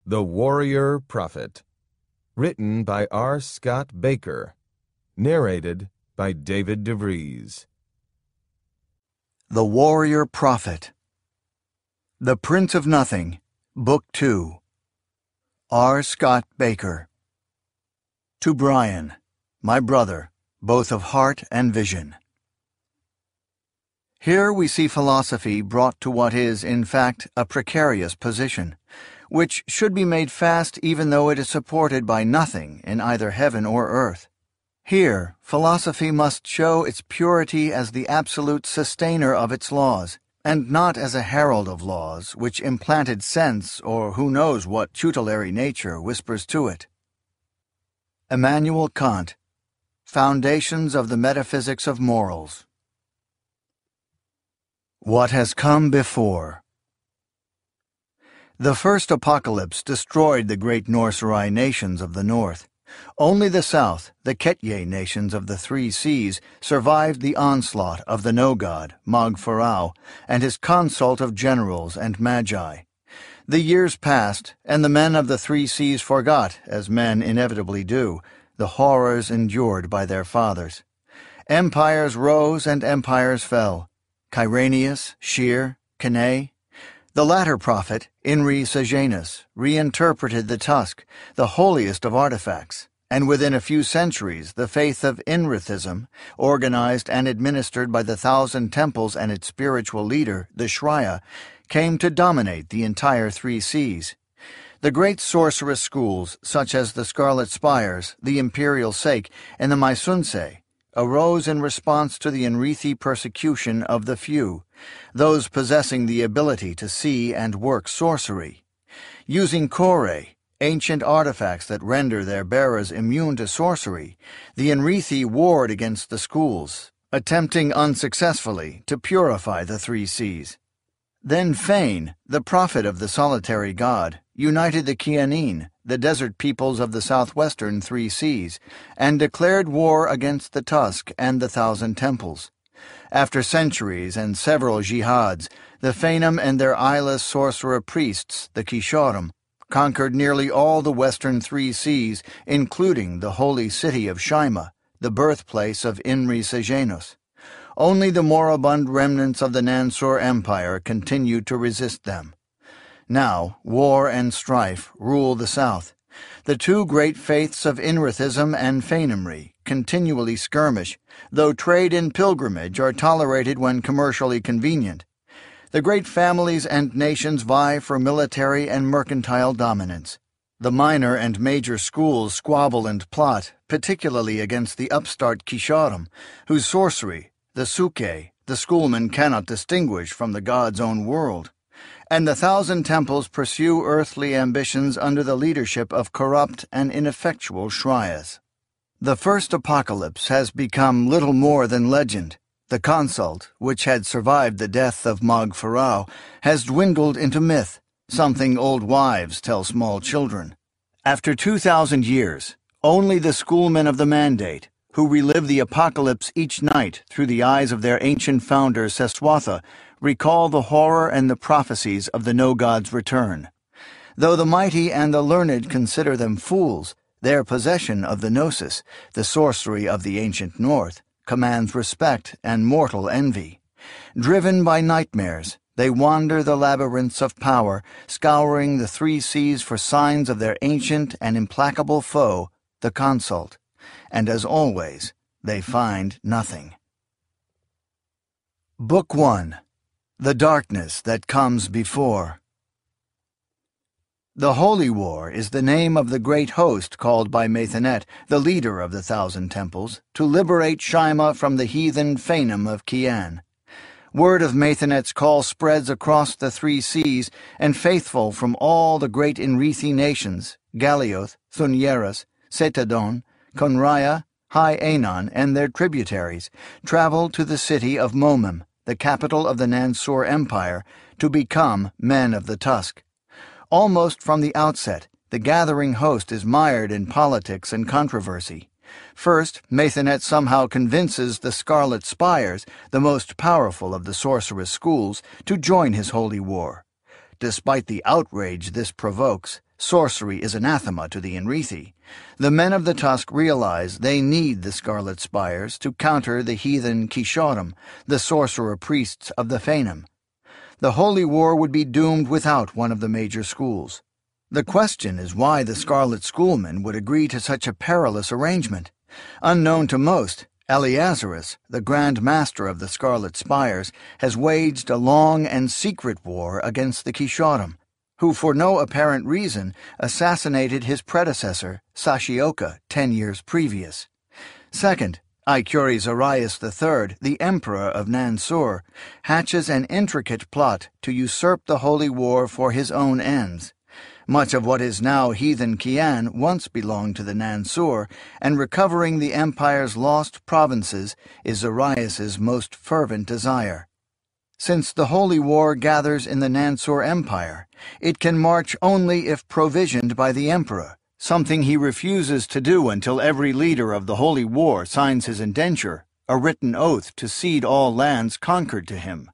The Warrior Prophet. Written by R. Scott Baker. Narrated by David DeVries. The Warrior Prophet. The Prince of Nothing, Book 2. R. Scott Baker. To Brian, my brother, both of heart and vision. Here we see philosophy brought to what is, in fact, a precarious position, which should be made fast even though it is supported by nothing in either heaven or earth. Here, philosophy must show its purity as the absolute sustainer of its laws, and not as a herald of laws which implanted sense or who knows what tutelary nature whispers to it. Immanuel Kant, Foundations of the Metaphysics of Morals. What has come before? The first apocalypse destroyed the great Norserai nations of the north. Only the south, the Ketye nations of the three seas, survived the onslaught of the no-god, Mag-Pharaoh, and his consult of generals and magi. The years passed, and the men of the three seas forgot, as men inevitably do, the horrors endured by their fathers. Empires rose and empires fell. Kyrenius, Shir, Cannae. The latter prophet, Inri Sejanus, reinterpreted the Tusk, the holiest of artifacts, and within a few centuries the faith of Inrithism, organized and administered by the 1,000 temples and its spiritual leader, the Shrya, came to dominate the entire three seas. The great sorceress schools, such as the Scarlet Spires, the Imperial Sake, and the Maisunse, arose in response to the Enrithi persecution of the few, those possessing the ability to see and work sorcery. Using kore, ancient artifacts that render their bearers immune to sorcery, the Enrithi warred against the schools, attempting unsuccessfully to purify the three seas. Then Fane, the prophet of the solitary god, united the Kianin, the desert peoples of the southwestern three seas, and declared war against the Tusk and the 1,000 temples. After centuries and several jihads, the Fanem and their eyeless sorcerer priests, the Kishorim, conquered nearly all the western three seas, including the holy city of Shaima, the birthplace of Inri Sejanus. Only the moribund remnants of the Nansur Empire continued to resist them. Now, war and strife rule the south. The two great faiths of Inrithism and Fanemry continually skirmish, though trade and pilgrimage are tolerated when commercially convenient. The great families and nations vie for military and mercantile dominance. The minor and major schools squabble and plot, particularly against the upstart Kishorim, whose sorcery, the Suke, the schoolmen cannot distinguish from the god's own world. And the 1,000 temples pursue earthly ambitions under the leadership of corrupt and ineffectual Shryas. The first apocalypse has become little more than legend. The consult, which had survived the death of Mag-Pharaoh, has dwindled into myth, something old wives tell small children. After 2,000 years, only the schoolmen of the Mandate, who relive the apocalypse each night through the eyes of their ancient founder Seswatha, recall the horror and the prophecies of the no-god's return. Though the mighty and the learned consider them fools, their possession of the Gnosis, the sorcery of the ancient North, commands respect and mortal envy. Driven by nightmares, they wander the labyrinths of power, scouring the three seas for signs of their ancient and implacable foe, the Consult. And as always, they find nothing. Book 1. The Darkness That Comes Before. The Holy War is the name of the great host called by Maithanet, the leader of the 1,000 temples, to liberate Shaima from the heathen Fanem of Kian. Word of Maithanet's call spreads across the three seas, and faithful from all the great Enrithi nations, Galioth, Thunyeras, Setadon, Conraya, High Anon, and their tributaries, travel to the city of Momim, the capital of the Nansur Empire, to become men of the Tusk. Almost from the outset, the gathering host is mired in politics and controversy. First, Maithanet somehow convinces the Scarlet Spires, the most powerful of the sorceress schools, to join his holy war. Despite the outrage this provokes, sorcery is anathema to the Enrithi, the men of the Tusk realize they need the Scarlet Spires to counter the heathen Kishorim, the sorcerer priests of the Fainum. The Holy War would be doomed without one of the major schools. The question is why the Scarlet Schoolmen would agree to such a perilous arrangement. Unknown to most, Eleazarus, the Grand Master of the Scarlet Spires, has waged a long and secret war against the Kishorim, who for no apparent reason assassinated his predecessor, Sashioka, 10 years previous. Second, Ikuri Zarias III, the Emperor of Nansur, hatches an intricate plot to usurp the Holy War for his own ends. Much of what is now heathen Kian once belonged to the Nansur, and recovering the empire's lost provinces is Zarias's most fervent desire. Since the Holy War gathers in the Nansur Empire, it can march only if provisioned by the emperor, something he refuses to do until every leader of the Holy War signs his indenture, a written oath to cede all lands conquered to him.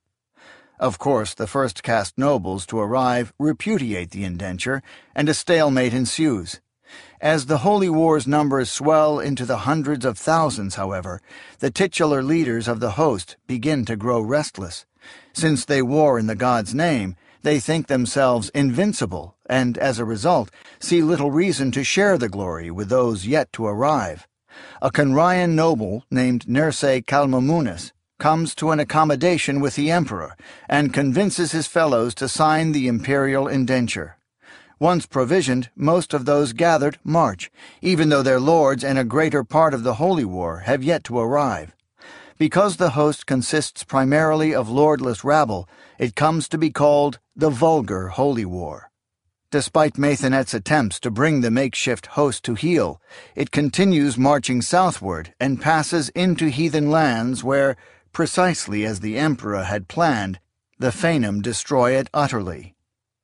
Of course, the first caste nobles to arrive repudiate the indenture, and a stalemate ensues. As the Holy War's numbers swell into the hundreds of thousands, however, the titular leaders of the host begin to grow restless. Since they war in the god's name, they think themselves invincible, and as a result, see little reason to share the glory with those yet to arrive. A Conrayan noble named Nersei Kalmamunis comes to an accommodation with the emperor and convinces his fellows to sign the imperial indenture. Once provisioned, most of those gathered march, even though their lords and a greater part of the Holy War have yet to arrive. Because the host consists primarily of lordless rabble, it comes to be called the Vulgar Holy War. Despite Maithanet's attempts to bring the makeshift host to heel, it continues marching southward and passes into heathen lands where, precisely as the emperor had planned, the Fainum destroy it utterly.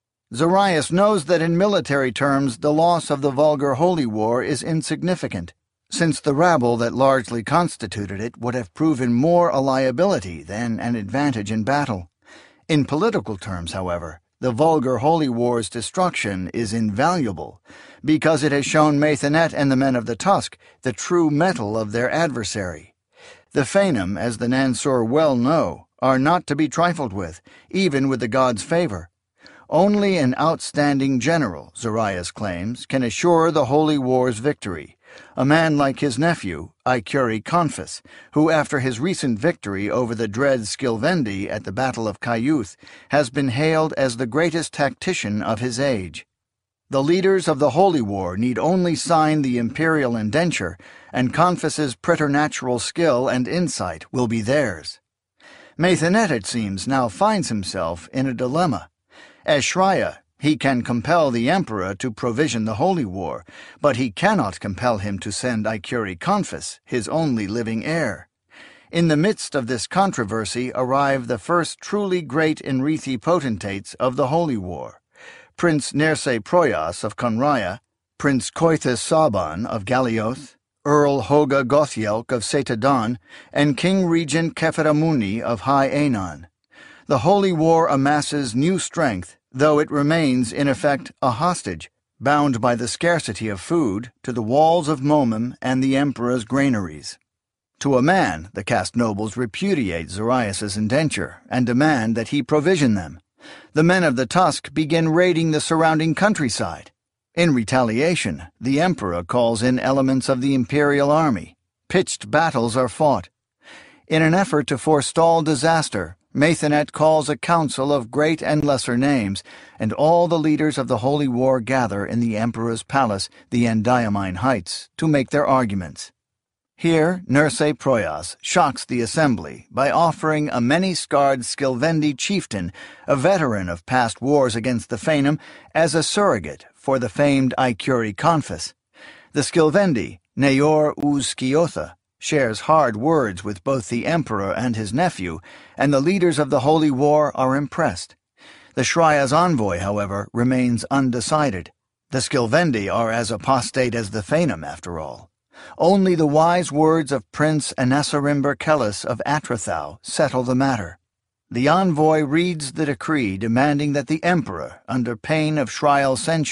Zarias knows that in military terms the loss of the Vulgar Holy War is insignificant, since the rabble that largely constituted it would have proven more a liability than an advantage in battle. In political terms, however, the Vulgar Holy War's destruction is invaluable, because it has shown Maithanet and the men of the Tusk the true mettle of their adversary. The Fainum, as the Nansur well know, are not to be trifled with, even with the god's favor. Only an outstanding general, Zarias claims, can assure the Holy War's victory, a man like his nephew, Ikuri Confus, who after his recent victory over the dread Skilvendi at the Battle of Kayuth has been hailed as the greatest tactician of his age. The leaders of the Holy War need only sign the imperial indenture, and Confus's preternatural skill and insight will be theirs. Maithanet, it seems, now finds himself in a dilemma. As Shraya, he can compel the emperor to provision the Holy War, but he cannot compel him to send Ikuri Confus, his only living heir. In the midst of this controversy arrive the first truly great Enrithi potentates of the Holy War: Prince Nersei Proyas of Conraya, Prince Koithus Saban of Galioth, Earl Hoga Gothielk of Setadon, and King Regent Kephiramuni of High Aenon. The Holy War amasses new strength, though it remains, in effect, a hostage, bound by the scarcity of food to the walls of Momim and the emperor's granaries. To a man, the caste nobles repudiate Zarias's indenture and demand that he provision them. The men of the Tusk begin raiding the surrounding countryside. In retaliation, the emperor calls in elements of the imperial army. Pitched battles are fought. In an effort to forestall disaster, Maithanet calls a council of great and lesser names, and all the leaders of the Holy War gather in the emperor's palace, the Endiamine Heights, to make their arguments. Here, Nersei Proyas shocks the assembly by offering a many-scarred Skilvendi chieftain, a veteran of past wars against the Fainum, as a surrogate for the famed Ikuri Confus. The Skilvendi, Nayor uz Skiotha, shares hard words with both the emperor and his nephew, and the leaders of the Holy War are impressed. The Shraya's envoy, however, remains undecided. The Skilvendi are as apostate as the Fainum, after all. Only the wise words of Prince Anasarimber Kellis of Atrathau settle the matter. The envoy reads the decree demanding that the emperor, under pain of Shrial censure,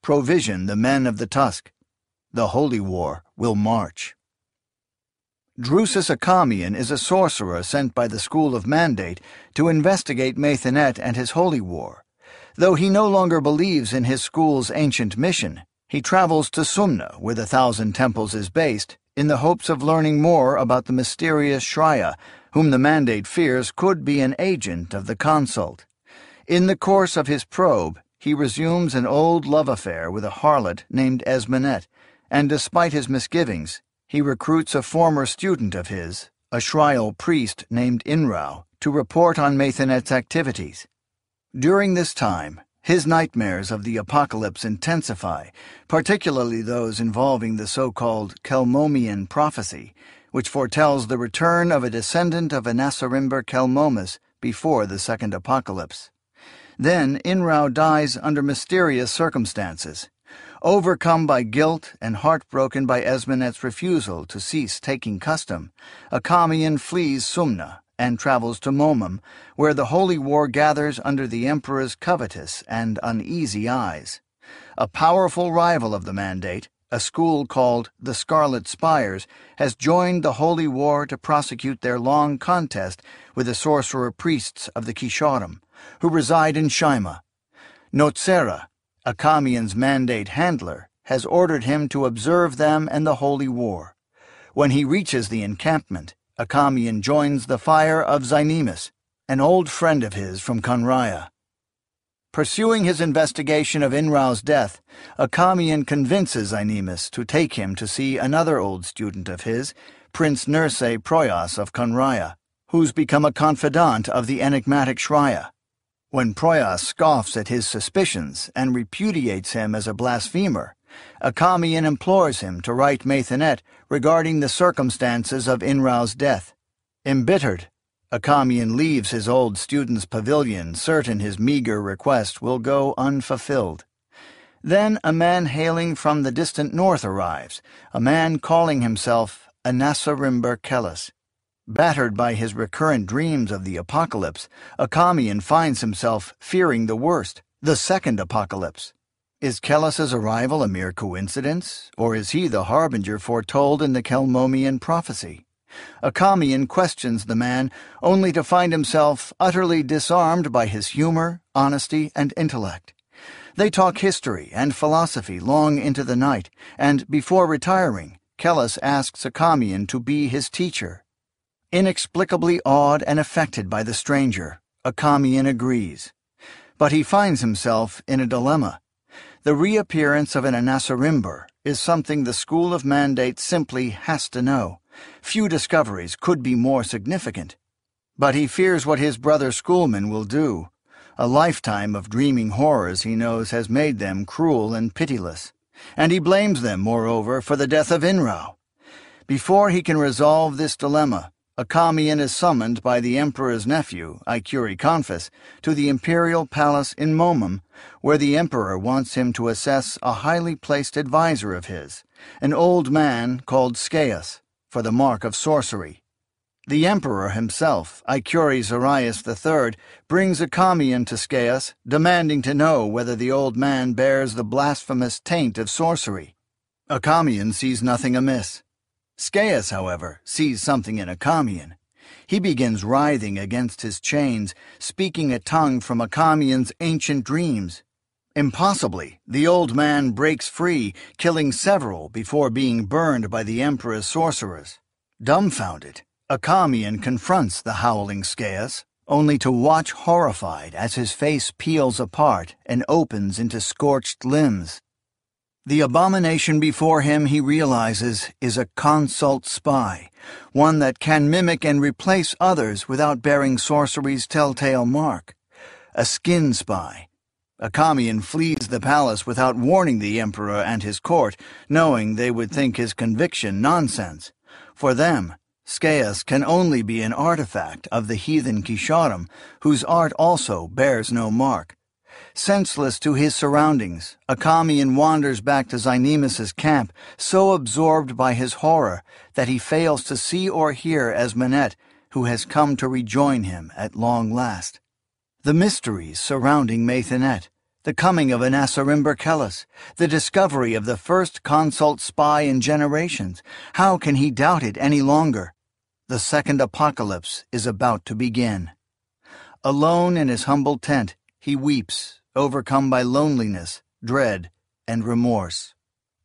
provision the men of the Tusk. The Holy War will march. Drusus Acamian is a sorcerer sent by the School of Mandate to investigate Maythanet and his Holy War. Though he no longer believes in his school's ancient mission, he travels to Sumna, where the Thousand Temples is based, in the hopes of learning more about the mysterious Shrya, whom the Mandate fears could be an agent of the Consult. In the course of his probe, he resumes an old love affair with a harlot named Esmenet, and despite his misgivings, he recruits a former student of his, a Shrial priest named Inrau, to report on Maythanet's activities. During this time, his nightmares of the apocalypse intensify, particularly those involving the so-called Kelmomian prophecy, which foretells the return of a descendant of Anasarimber Kelmomus before the second apocalypse. Then Inrau dies under mysterious circumstances. Overcome by guilt and heartbroken by Esmenet's refusal to cease taking custom, Acamian flees Sumna and travels to Momum, where the Holy War gathers under the Emperor's covetous and uneasy eyes. A powerful rival of the Mandate, a school called the Scarlet Spires, has joined the Holy War to prosecute their long contest with the sorcerer priests of the Kisharim, who reside in Shaima. Notsera, Acamian's Mandate handler, has ordered him to observe them and the Holy War. When he reaches the encampment, Acamian joins the fire of Zynemus, an old friend of his from Conria. Pursuing his investigation of Inrau's death, Acamian convinces Zynemus to take him to see another old student of his, Prince Nerse Proyas of Conria, who's become a confidant of the enigmatic Shrya. When Proyas scoffs at his suspicions and repudiates him as a blasphemer, Acamian implores him to write Maythanet regarding the circumstances of Inrau's death. Embittered, Acamian leaves his old student's pavilion, certain his meager request will go unfulfilled. Then a man hailing from the distant north arrives, a man calling himself Anasarimber Kellis. Battered by his recurrent dreams of the apocalypse, Acamian finds himself fearing the worst, the second apocalypse. Is Kellis's arrival a mere coincidence, or is he the harbinger foretold in the Kelmomian prophecy? Acamian questions the man, only to find himself utterly disarmed by his humor, honesty, and intellect. They talk history and philosophy long into the night, and before retiring, Kellis asks Acamian to be his teacher. Inexplicably awed and affected by the stranger, Acamian agrees. But he finds himself in a dilemma. The reappearance of an Anasarimber is something the School of Mandate simply has to know. Few discoveries could be more significant. But he fears what his brother schoolmen will do. A lifetime of dreaming horrors he knows has made them cruel and pitiless. And he blames them, moreover, for the death of Inrau. Before he can resolve this dilemma, Acamian is summoned by the Emperor's nephew, Icuri Confus, to the imperial palace in Momum, where the Emperor wants him to assess a highly placed adviser of his, an old man called Scaius, for the mark of sorcery. The Emperor himself, Icuri Zarius III, brings Acamian to Scaius, demanding to know whether the old man bears the blasphemous taint of sorcery. Acamian sees nothing amiss. Scaius, however, sees something in Acamian. He begins writhing against his chains, speaking a tongue from Acamian's ancient dreams. Impossibly, the old man breaks free, killing several before being burned by the Emperor's sorcerers. Dumbfounded, Acamian confronts the howling Scaius, only to watch horrified as his face peels apart and opens into scorched limbs. The abomination before him, he realizes, is a consult spy, one that can mimic and replace others without bearing sorcery's telltale mark. A skin spy. Acamian flees the palace without warning the Emperor and his court, knowing they would think his conviction nonsense. For them, Scaius can only be an artifact of the heathen Kisharim, whose art also bears no mark. Senseless to his surroundings, Acamian wanders back to Zynemus's camp, so absorbed by his horror that he fails to see or hear Esmenet, who has come to rejoin him at long last. The mysteries surrounding Maythanet, The coming of Anasarimberkelis, the discovery of the first consult spy in generations. How can he doubt it any longer? The second apocalypse is about to begin. Alone in his humble tent, he weeps, overcome by loneliness, dread, and remorse.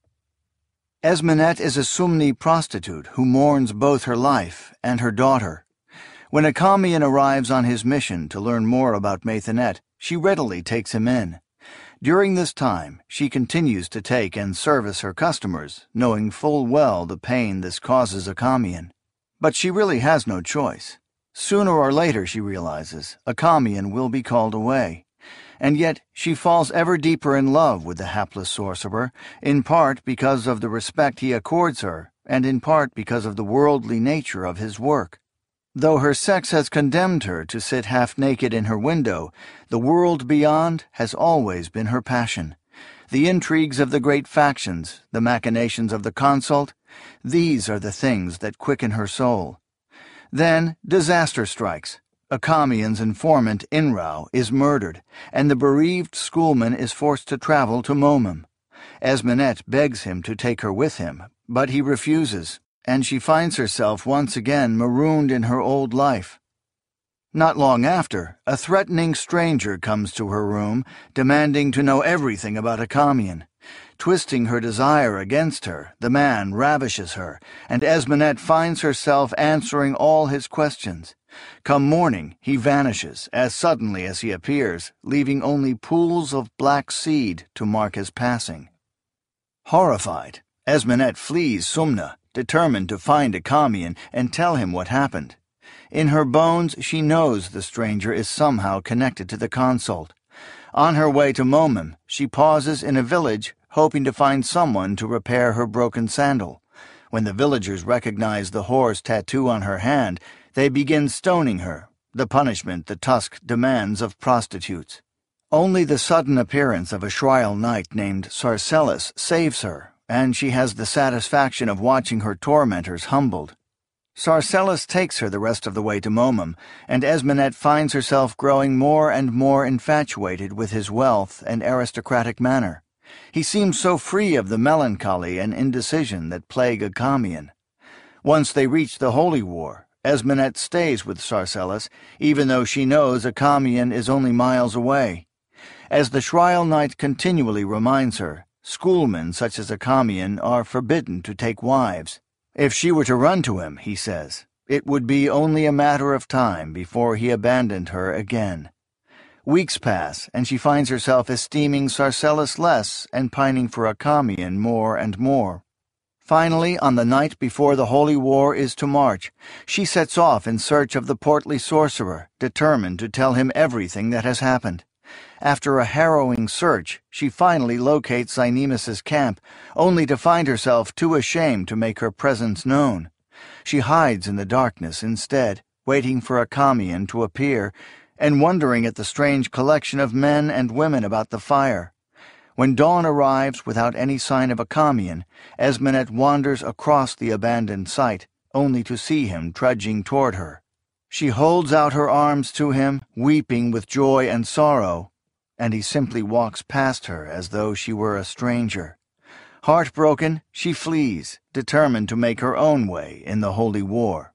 Esmenet is a Sumni prostitute who mourns both her life and her daughter. When Achameon arrives on his mission to learn more about Maythanet, she readily takes him in. During this time, she continues to take and service her customers, knowing full well the pain this causes Achameon. But she really has no choice. Sooner or later, she realizes, Achameon will be called away. And yet she falls ever deeper in love with the hapless sorcerer, in part because of the respect he accords her, and in part because of the worldly nature of his work. Though her sex has condemned her to sit half-naked in her window, the world beyond has always been her passion. The intrigues of the great factions, the machinations of the consult, these are the things that quicken her soul. Then disaster strikes. Achameon's informant, Inrau, is murdered, and the bereaved schoolman is forced to travel to Momum. Esmenet begs him to take her with him, but he refuses, and she finds herself once again marooned in her old life. Not long after, a threatening stranger comes to her room, demanding to know everything about Achameon. Twisting her desire against her, the man ravishes her, and Esmenet finds herself answering all his questions. Come morning, he vanishes as suddenly as he appears, leaving only pools of black seed to mark his passing. Horrified, Esmenet flees Sumna, determined to find Achameon and tell him what happened. In her bones, she knows the stranger is somehow connected to the consult. On her way to Momum, she pauses in a village, hoping to find someone to repair her broken sandal. When the villagers recognize the horse tattoo on her hand, they begin stoning her, the punishment the Tusk demands of prostitutes. Only the sudden appearance of a Shriel knight named Sarcellus saves her, and she has the satisfaction of watching her tormentors humbled. Sarcellus takes her the rest of the way to Momum, and Esmenet finds herself growing more and more infatuated with his wealth and aristocratic manner. He seems so free of the melancholy and indecision that plague Achameon. Once they reach the Holy War, Esmenet stays with Sarcellus, even though she knows Achameon is only miles away. As the Shriel knight continually reminds her, schoolmen such as Achameon are forbidden to take wives. If she were to run to him, he says, it would be only a matter of time before he abandoned her again. Weeks pass, and she finds herself esteeming Sarcellus less and pining for Achameon more and more. Finally, on the night before the Holy War is to march, she sets off in search of the portly sorcerer, determined to tell him everything that has happened. After a harrowing search, she finally locates Zynemus's camp, only to find herself too ashamed to make her presence known. She hides in the darkness instead, waiting for Achameon to appear, and wondering at the strange collection of men and women about the fire. When dawn arrives without any sign of Achameon, Esmenet wanders across the abandoned site, only to see him trudging toward her. She holds out her arms to him, weeping with joy and sorrow, and he simply walks past her as though she were a stranger. Heartbroken, she flees, determined to make her own way in the Holy War.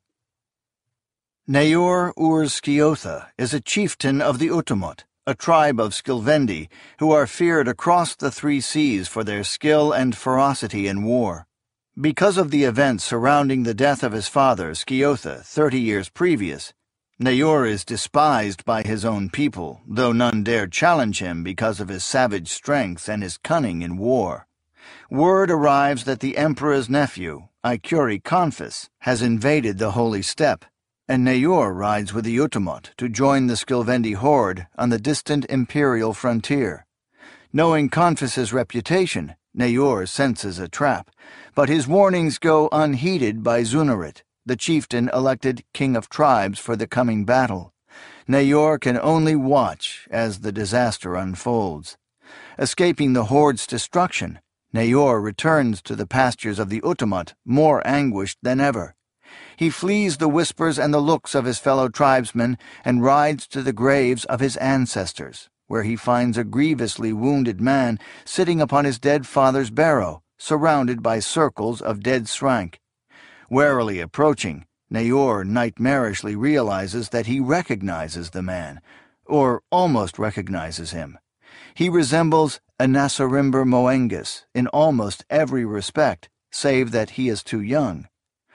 Naur-ur-Sciotha is a chieftain of the Utumot, a tribe of Skilvendi who are feared across the three seas for their skill and ferocity in war. Because of the events surrounding the death of his father, Sciotha, 30 years previous, Naur is despised by his own people, though none dare challenge him because of his savage strength and his cunning in war. Word arrives that the emperor's nephew, Ikuri Konfis, has invaded the Holy Steppe, and Naur rides with the Utumot to join the Skilvendi horde on the distant imperial frontier. Knowing Konfis's reputation, Naur senses a trap, but his warnings go unheeded by Zunarit, the chieftain elected king of tribes for the coming battle. Naur can only watch as the disaster unfolds. Escaping the horde's destruction, Naur returns to the pastures of the Utumot more anguished than ever. He flees the whispers and the looks of his fellow tribesmen and rides to the graves of his ancestors, where he finds a grievously wounded man sitting upon his dead father's barrow, surrounded by circles of dead Srank. Warily approaching, Naor nightmarishly realizes that he recognizes the man, or almost recognizes him. He resembles Anasarimber Moengus in almost every respect, save that he is too young.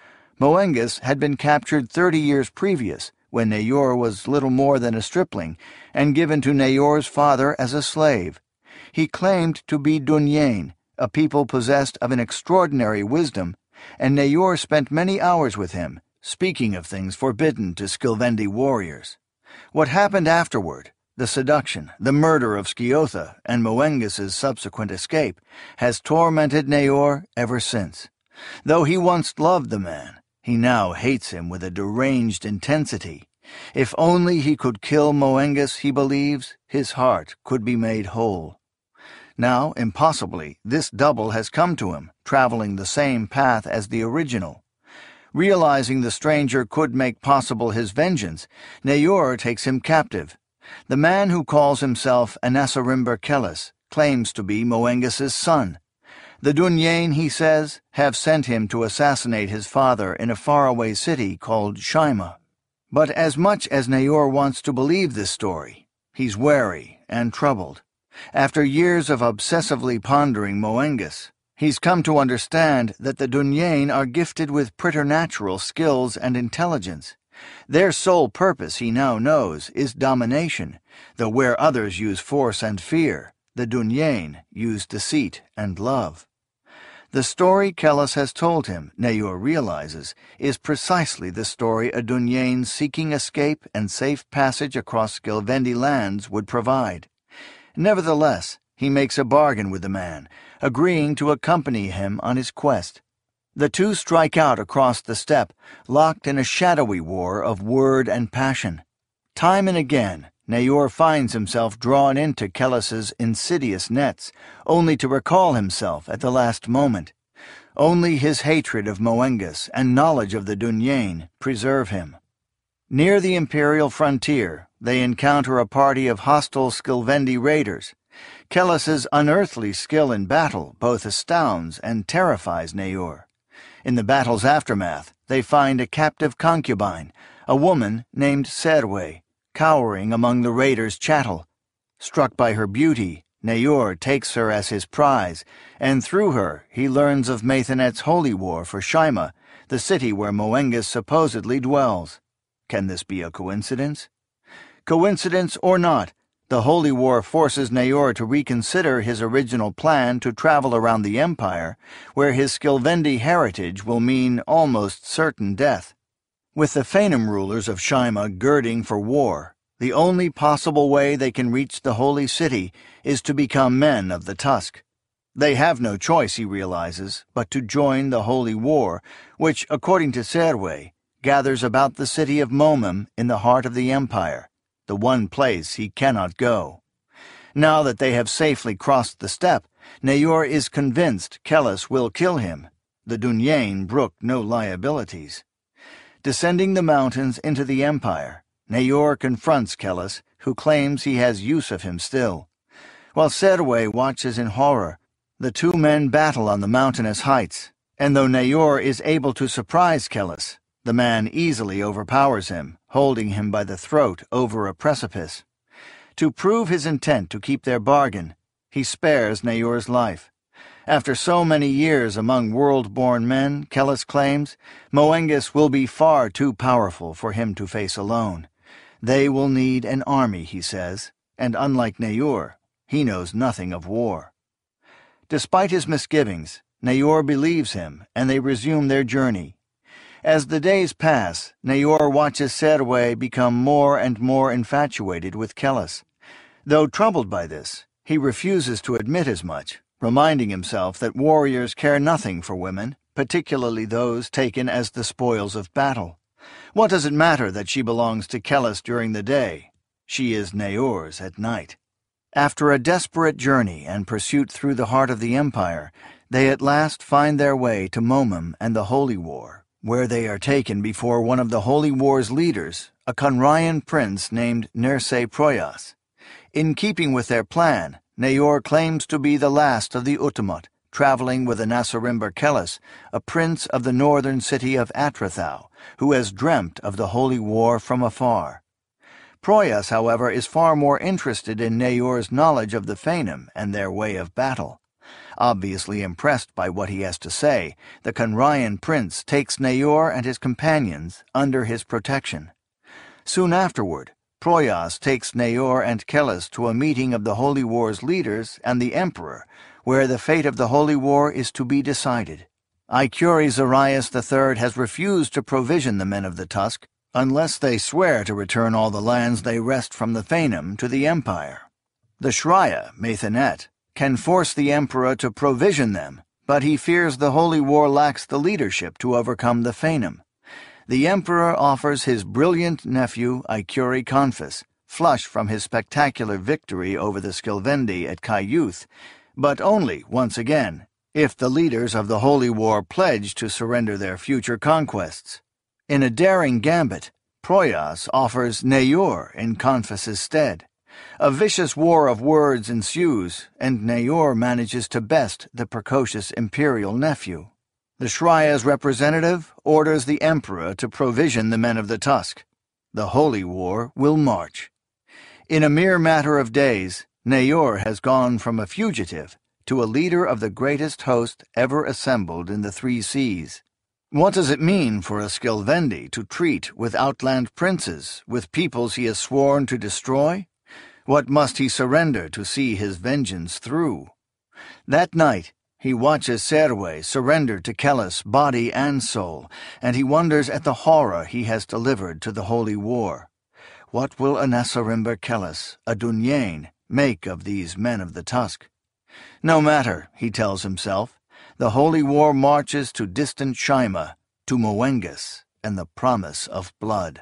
Moengus had been captured 30 years previous, when Naor was little more than a stripling, and given to Naor's father as a slave. He claimed to be Dunyain, a people possessed of an extraordinary wisdom, and Naor spent many hours with him, speaking of things forbidden to Skilvendi warriors. What happened afterward, the seduction, the murder of Sciotha, and Moengus's subsequent escape, has tormented Naor ever since. Though he once loved the man, he now hates him with a deranged intensity. If only he could kill Moengus, he believes, his heart could be made whole. Now, impossibly, this double has come to him, traveling the same path as the original. Realizing the stranger could make possible his vengeance, Naor takes him captive. The man who calls himself Anasarimber Kellis claims to be Moengus's son. The Dunyain, he says, have sent him to assassinate his father in a faraway city called Shaima. But as much as Naor wants to believe this story, he's wary and troubled. After years of obsessively pondering Moengus, he's come to understand that the Dunyain are gifted with preternatural skills and intelligence. Their sole purpose, he now knows, is domination, though where others use force and fear, the Dunyain use deceit and love. The story Kellis has told him, Naor realizes, is precisely the story a Dunyain seeking escape and safe passage across Skilvendi lands would provide. Nevertheless, he makes a bargain with the man, agreeing to accompany him on his quest. The two strike out across the steppe, locked in a shadowy war of word and passion. Time and again, Naor finds himself drawn into Kellis's insidious nets, only to recall himself at the last moment. Only his hatred of Moengus and knowledge of the Dunyain preserve him. Near the imperial frontier, they encounter a party of hostile Skilvendi raiders. Kellis's unearthly skill in battle both astounds and terrifies Naor. In the battle's aftermath, they find a captive concubine, a woman named Serwe, cowering among the raiders' chattel. Struck by her beauty, Naor takes her as his prize, and through her he learns of Maithanet's holy war for Shaima, the city where Moengus supposedly dwells. Can this be a coincidence? Coincidence or not, the holy war forces Naor to reconsider his original plan to travel around the empire, where his Skilvendi heritage will mean almost certain death. With the Fanem rulers of Shaima girding for war, the only possible way they can reach the holy city is to become men of the Tusk. They have no choice, he realizes, but to join the holy war, which, according to Serwe, gathers about the city of Momim in the heart of the empire, the one place he cannot go. Now that they have safely crossed the steppe, Naor is convinced Kellis will kill him. The Dunyain brook no liabilities. Descending the mountains into the empire, Naor confronts Kellis, who claims he has use of him still. While Serwe watches in horror, the two men battle on the mountainous heights, and though Naor is able to surprise Kellis, the man easily overpowers him, holding him by the throat over a precipice. To prove his intent to keep their bargain, he spares Naor's life. After so many years among world-born men, Kellis claims, Moengus will be far too powerful for him to face alone. They will need an army, he says, and unlike Naor, he knows nothing of war. Despite his misgivings, Naor believes him, and they resume their journey. As the days pass, Naor watches Serwe become more and more infatuated with Kellis. Though troubled by this, he refuses to admit as much, reminding himself that warriors care nothing for women, particularly those taken as the spoils of battle. What does it matter that she belongs to Kellis during the day? She is Naor's at night. After a desperate journey and pursuit through the heart of the empire, they at last find their way to Momim and the Holy War, where they are taken before one of the Holy War's leaders, a Conrayan prince named Nerse Proyas. In keeping with their plan, Neyor claims to be the last of the Utumot, traveling with Anasarimber-Kelis, a prince of the northern city of Atrathau, who has dreamt of the holy war from afar. Proyas, however, is far more interested in Neyor's knowledge of the Fainim and their way of battle. Obviously impressed by what he has to say, the Canrian prince takes Neyor and his companions under his protection. Soon afterward, Proyas takes Neyor and Kelis to a meeting of the Holy War's leaders and the emperor, where the fate of the Holy War is to be decided. Icuri-Zarias III has refused to provision the men of the Tusk, unless they swear to return all the lands they wrest from the Fainim to the Empire. The Shraya, Maithanet, can force the Emperor to provision them, but he fears the Holy War lacks the leadership to overcome the Fainim. The Emperor offers his brilliant nephew, Icuri-Confis, flush from his spectacular victory over the Skilvendi at Kayuth, but only, once again, if the leaders of the Holy War pledge to surrender their future conquests. In a daring gambit, Proyas offers Neyor in Confis's stead. A vicious war of words ensues, and Neyor manages to best the precocious imperial nephew. The Shraya's representative orders the Emperor to provision the men of the Tusk. The Holy War will march. In a mere matter of days, Neyor has gone from a fugitive to a leader of the greatest host ever assembled in the Three Seas. What does it mean for a Skilvendi to treat with outland princes, with peoples he has sworn to destroy? What must he surrender to see his vengeance through? That night, he watches Serwe surrender to Kelis body and soul, and he wonders at the horror he has delivered to the Holy War. What will Anasarimber-Kelis, a Dunyain, make of these men of the Tusk? No matter, he tells himself. The Holy War marches to distant Shaima, to Moengus, and the promise of blood.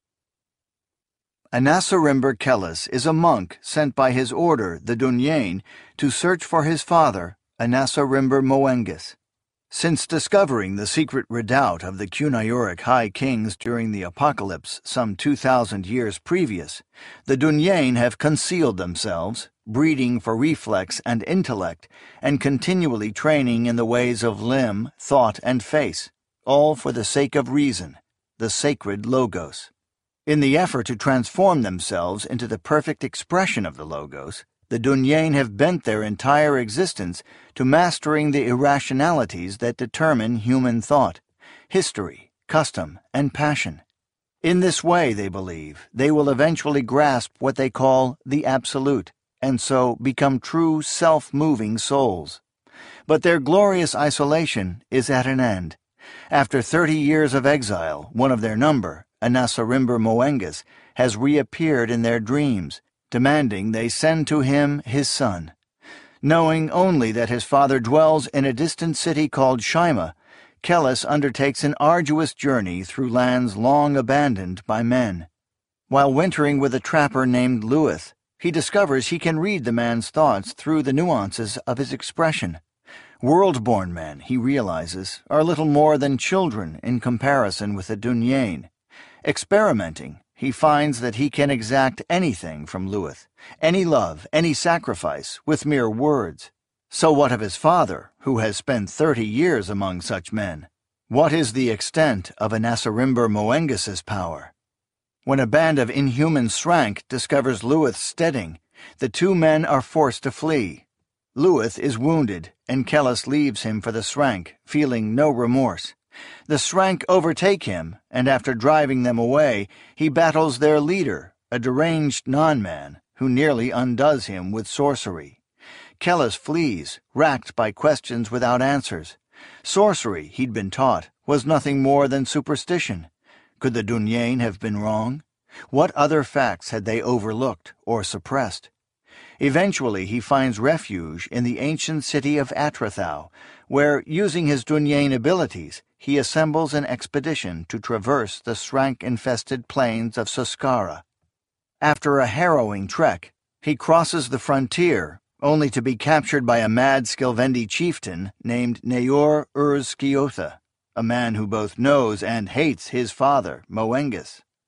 Anasarimber-Kelis is a monk sent by his order, the Dunyain, to search for his father, Anasarimber-Moengus. Since discovering the secret redoubt of the Cunaiuric High Kings during the apocalypse some 2,000 years previous, the Dunyain have concealed themselves, breeding for reflex and intellect, and continually training in the ways of limb, thought, and face, all for the sake of reason, the sacred Logos. In the effort to transform themselves into the perfect expression of the Logos, the Dunyain have bent their entire existence to mastering the irrationalities that determine human thought, history, custom, and passion. In this way, they believe, they will eventually grasp what they call the Absolute, and so become true self-moving souls. But their glorious isolation is at an end. After 30 years of exile, one of their number, Anasarimber-Moengus, has reappeared in their dreams, demanding they send to him his son. Knowing only that his father dwells in a distant city called Shaima, Kelis undertakes an arduous journey through lands long abandoned by men. While wintering with a trapper named Luith, he discovers he can read the man's thoughts through the nuances of his expression. World-born men, he realizes, are little more than children in comparison with the Dunyain. Experimenting, he finds that he can exact anything from Luith, any love, any sacrifice, with mere words. So what of his father, who has spent 30 years among such men? What is the extent of Anasarimber-Moengus's power? When a band of inhuman Srank discovers Luith's steading, the two men are forced to flee. Luith is wounded, and Kelis leaves him for the Srank, feeling no remorse. The Srank overtake him, and after driving them away, he battles their leader, a deranged non-man, who nearly undoes him with sorcery. Kelis flees, racked by questions without answers. Sorcery, he'd been taught, was nothing more than superstition. Could the Dunyain have been wrong? What other facts had they overlooked or suppressed? Eventually he finds refuge in the ancient city of Atrathau, where, using his Dunyain abilities, he assembles an expedition to traverse the Srank-infested plains of Suskara. After a harrowing trek, he crosses the frontier, only to be captured by a mad Skilvendi chieftain named Neyor Urz-Skiotha, a man who both knows and hates his father, Moengus.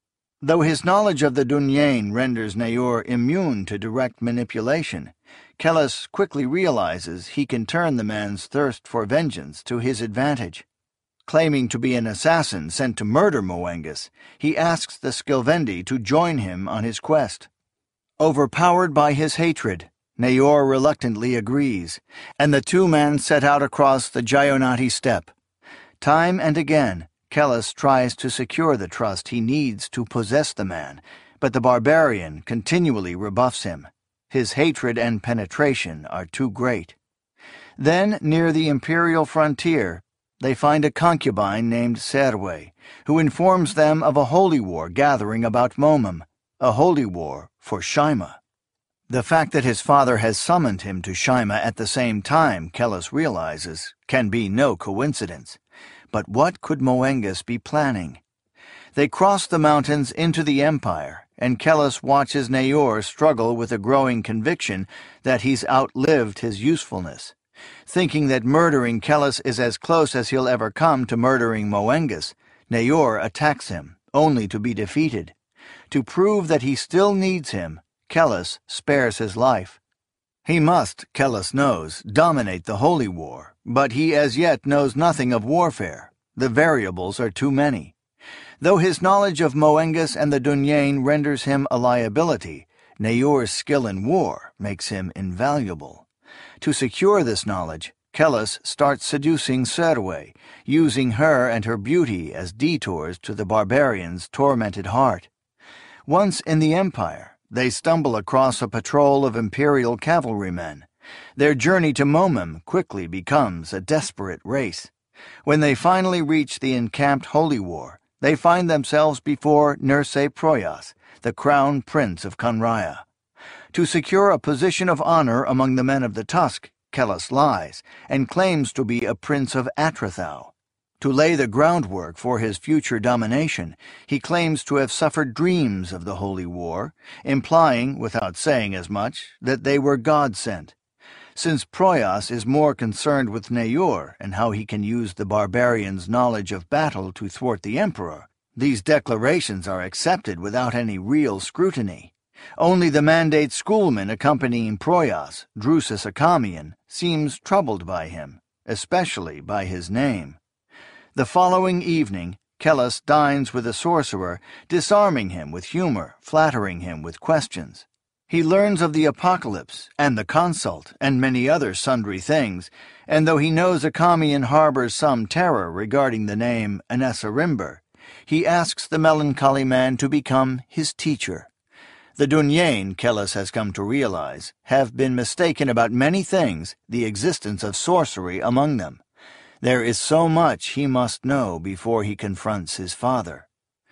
Though his knowledge of the Dunyain renders Neyor immune to direct manipulation, Kellis quickly realizes he can turn the man's thirst for vengeance to his advantage. Claiming to be an assassin sent to murder Moengus, he asks the Skilvendi to join him on his quest. Overpowered by his hatred, Neyor reluctantly agrees, and the two men set out across the Gionati steppe. Time and again, Kellis tries to secure the trust he needs to possess the man, but the barbarian continually rebuffs him. His hatred and penetration are too great. Then, near the imperial frontier, they find a concubine named Serwe, who informs them of a holy war gathering about Momum, a holy war for Shaima. The fact that his father has summoned him to Shaima at the same time, Kellis realizes, can be no coincidence. But what could Moengus be planning? They cross the mountains into the Empire, and Kellis watches Neyor struggle with a growing conviction that he's outlived his usefulness. Thinking that murdering Kellis is as close as he'll ever come to murdering Moengus, Neyor attacks him, only to be defeated. To prove that he still needs him, Kellis spares his life. He must, Kellis knows, dominate the Holy War, but he as yet knows nothing of warfare. The variables are too many. Though his knowledge of Moengus and the Dunyain renders him a liability, Neyor's skill in war makes him invaluable. To secure this knowledge, Kellis starts seducing Serwe, using her and her beauty as detours to the barbarian's tormented heart. Once in the Empire, they stumble across a patrol of imperial cavalrymen. Their journey to Momum quickly becomes a desperate race. When they finally reach the encamped Holy War, they find themselves before Nerse Proyas, the crown prince of Conraya. To secure a position of honor among the men of the Tusk, Kellis lies, and claims to be a prince of Atrathau. To lay the groundwork for his future domination, he claims to have suffered dreams of the Holy War, implying, without saying as much, that they were God-sent. Since Proyas is more concerned with Neyor and how he can use the barbarian's knowledge of battle to thwart the Emperor, these declarations are accepted without any real scrutiny. Only the mandate schoolman accompanying Proyas, Drusus Acamian, seems troubled by him, especially by his name. The following evening, Kellis dines with a sorcerer, disarming him with humor, flattering him with questions. He learns of the apocalypse and the consult and many other sundry things, and though he knows Acamian harbors some terror regarding the name Anasarimber, he asks the melancholy man to become his teacher. The Dunyain, Kellis has come to realize, have been mistaken about many things, the existence of sorcery among them. There is so much he must know before he confronts his father.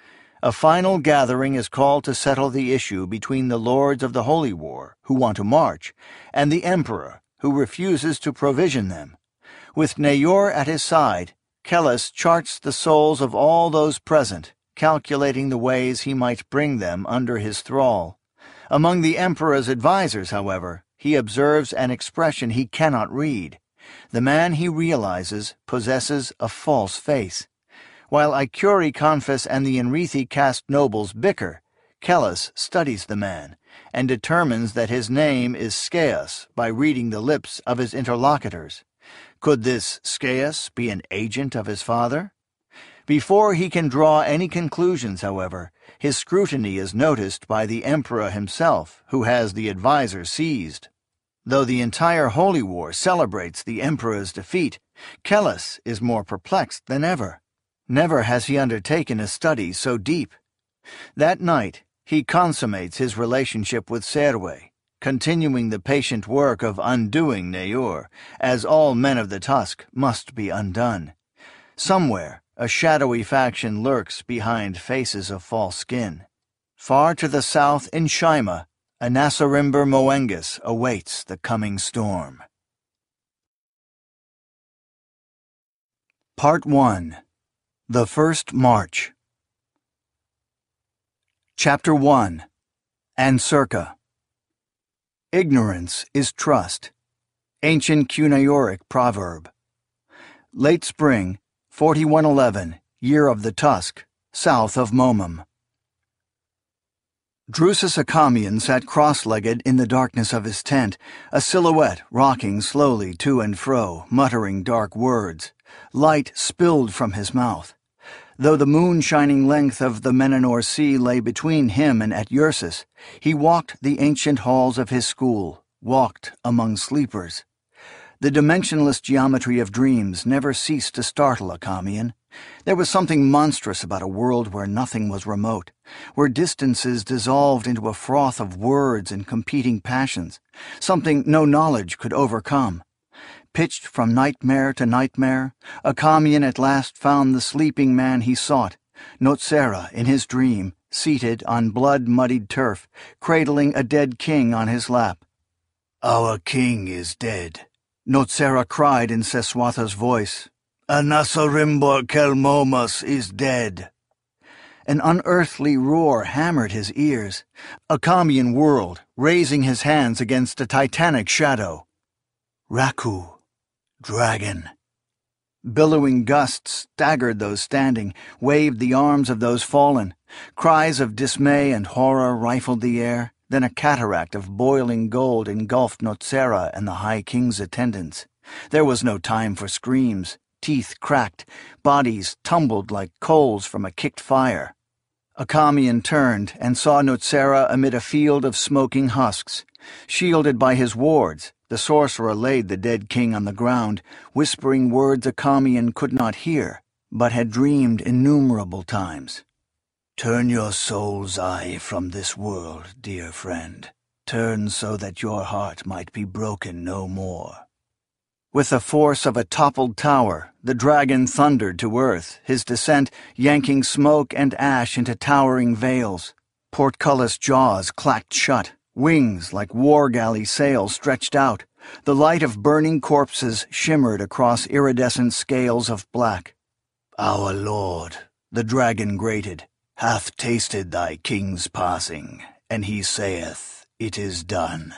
A final gathering is called to settle the issue between the lords of the Holy War, who want to march, and the Emperor, who refuses to provision them. With Neyor at his side, Kellis charts the souls of all those present, calculating the ways he might bring them under his thrall. Among the Emperor's advisers, however, he observes an expression he cannot read. The man, he realizes, possesses a false face. While Icuri Confus and the Enrithi caste nobles bicker, Kellis studies the man, and determines that his name is Scaeus by reading the lips of his interlocutors. Could this Scaeus be an agent of his father? Before he can draw any conclusions, however, his scrutiny is noticed by the Emperor himself, who has the advisor seized. Though the entire Holy War celebrates the Emperor's defeat, Kellis is more perplexed than ever. Never has he undertaken a study so deep. That night, he consummates his relationship with Serwe, continuing the patient work of undoing Neyor, as all men of the Tusk must be undone. Somewhere, a shadowy faction lurks behind faces of false skin. Far to the south in Shaima, Anasarimber Moengus awaits the coming storm. Part 1. The First March. Chapter 1. Ancirca. Ignorance is trust. Ancient Cuneioric proverb. Late spring, 4111, year of the Tusk, south of Momum. Drusus Acamian sat cross-legged in the darkness of his tent, a silhouette rocking slowly to and fro, muttering dark words. Light spilled from his mouth. Though the moon-shining length of the Menanor Sea lay between him and At-Ursus, he walked the ancient halls of his school, walked among sleepers. The dimensionless geometry of dreams never ceased to startle Acamian. There was something monstrous about a world where nothing was remote, where distances dissolved into a froth of words and competing passions, something no knowledge could overcome. Pitched from nightmare to nightmare, Acamian at last found the sleeping man he sought, Nocera in his dream, seated on blood-muddied turf, cradling a dead king on his lap. "Our king is dead," Nocera cried in Seswatha's voice. "Anasarimbor Kelmomus is dead." An unearthly roar hammered his ears. Acamian whirled, raising his hands against a titanic shadow. Raku, dragon. Billowing gusts staggered those standing, waved the arms of those fallen. Cries of dismay and horror rifled the air. Then a cataract of boiling gold engulfed Nocera and the High King's attendants. There was no time for screams. Teeth cracked, bodies tumbled like coals from a kicked fire. Acamian turned and saw Nocera amid a field of smoking husks. Shielded by his wards, the sorcerer laid the dead king on the ground, whispering words Acamian could not hear, but had dreamed innumerable times. "Turn your soul's eye from this world, dear friend. Turn so that your heart might be broken no more." With the force of a toppled tower, the dragon thundered to earth, his descent yanking smoke and ash into towering veils. Portcullis jaws clacked shut, wings like war galley sails stretched out. The light of burning corpses shimmered across iridescent scales of black. "Our lord," the dragon grated, "hath tasted thy king's passing, and he saith, it is done."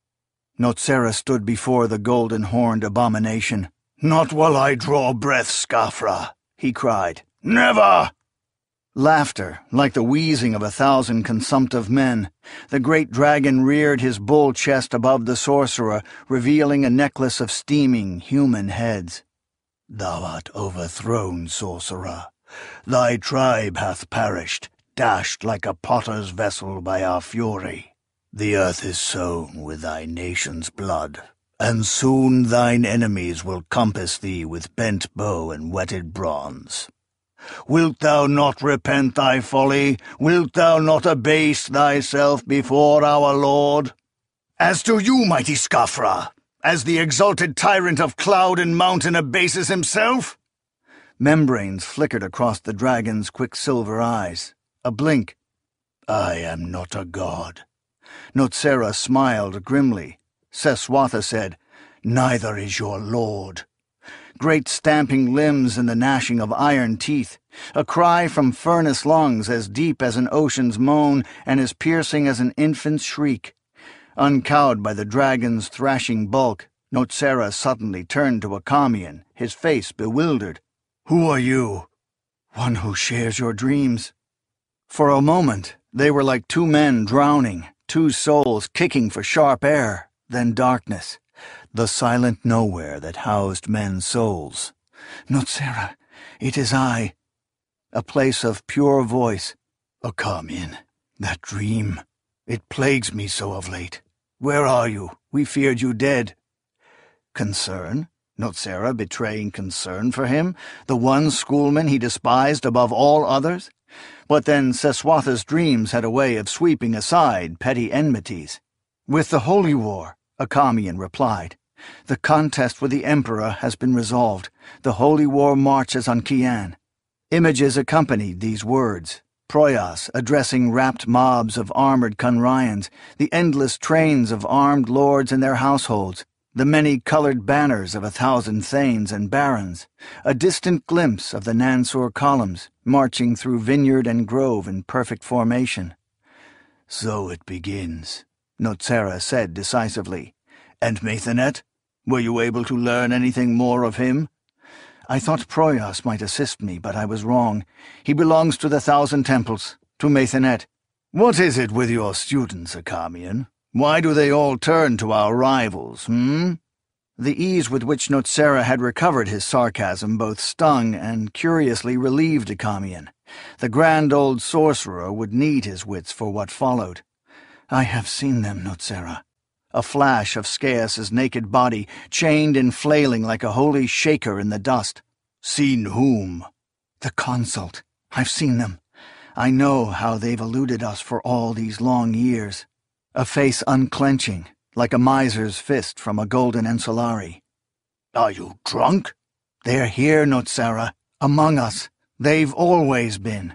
Nocera stood before the golden-horned abomination. "Not while I draw breath, Skafra," he cried. "Never!" Laughter, like the wheezing of 1,000 consumptive men. The great dragon reared his bull chest above the sorcerer, revealing a necklace of steaming human heads. "Thou art overthrown, sorcerer. Thy tribe hath perished, dashed like a potter's vessel by our fury. The earth is sown with thy nation's blood, and soon thine enemies will compass thee with bent bow and whetted bronze. Wilt thou not repent thy folly? Wilt thou not abase thyself before our lord? As to you, mighty Skafra, as the exalted tyrant of cloud and mountain abases himself?" Membranes flickered across the dragon's quicksilver eyes. A blink. "I am not a god." Nocera smiled grimly. Seswatha said, "Neither is your lord." Great stamping limbs and the gnashing of iron teeth. A cry from furnace lungs as deep as an ocean's moan and as piercing as an infant's shriek. Uncowed by the dragon's thrashing bulk, Nocera suddenly turned to Acamian, his face bewildered. "Who are you?" "One who shares your dreams." For a moment, they were like two men drowning, two souls kicking for sharp air, then darkness, the silent nowhere that housed men's souls. "Nocera, it is I." A place of pure voice. "Acamian, that dream. It plagues me so of late. Where are you? We feared you dead." Concern? Nocera betraying concern for him, the one schoolman he despised above all others? But then Seswatha's dreams had a way of sweeping aside petty enmities. "With the Holy War," Acamian replied. "The contest with the Emperor has been resolved. The Holy War marches on Kian." Images accompanied these words. Proyas addressing rapt mobs of armored Kunrayans, the endless trains of armed lords and their households, the many-colored banners of 1,000 thanes and barons, a distant glimpse of the Nansur columns, marching through vineyard and grove in perfect formation. "So it begins," Nocera said decisively. "And Maithanet? Were you able to learn anything more of him?" "I thought Proyas might assist me, but I was wrong. He belongs to the 1,000 temples, to Maithanet." What is it with your students, Acharmian? Why do they all turn to our rivals, The ease with which Notsera had recovered his sarcasm both stung and curiously relieved Acharmian. The grand old sorcerer would need his wits for what followed. "I have seen them, Notsera." A flash of Scaeus's naked body, chained and flailing like a holy shaker in the dust. "Seen whom?" "The consult. I've seen them. I know how they've eluded us for all these long years." A face unclenching, like a miser's fist from a golden ensolari. "Are you drunk?" "They're here, Notsera, among us. They've always been."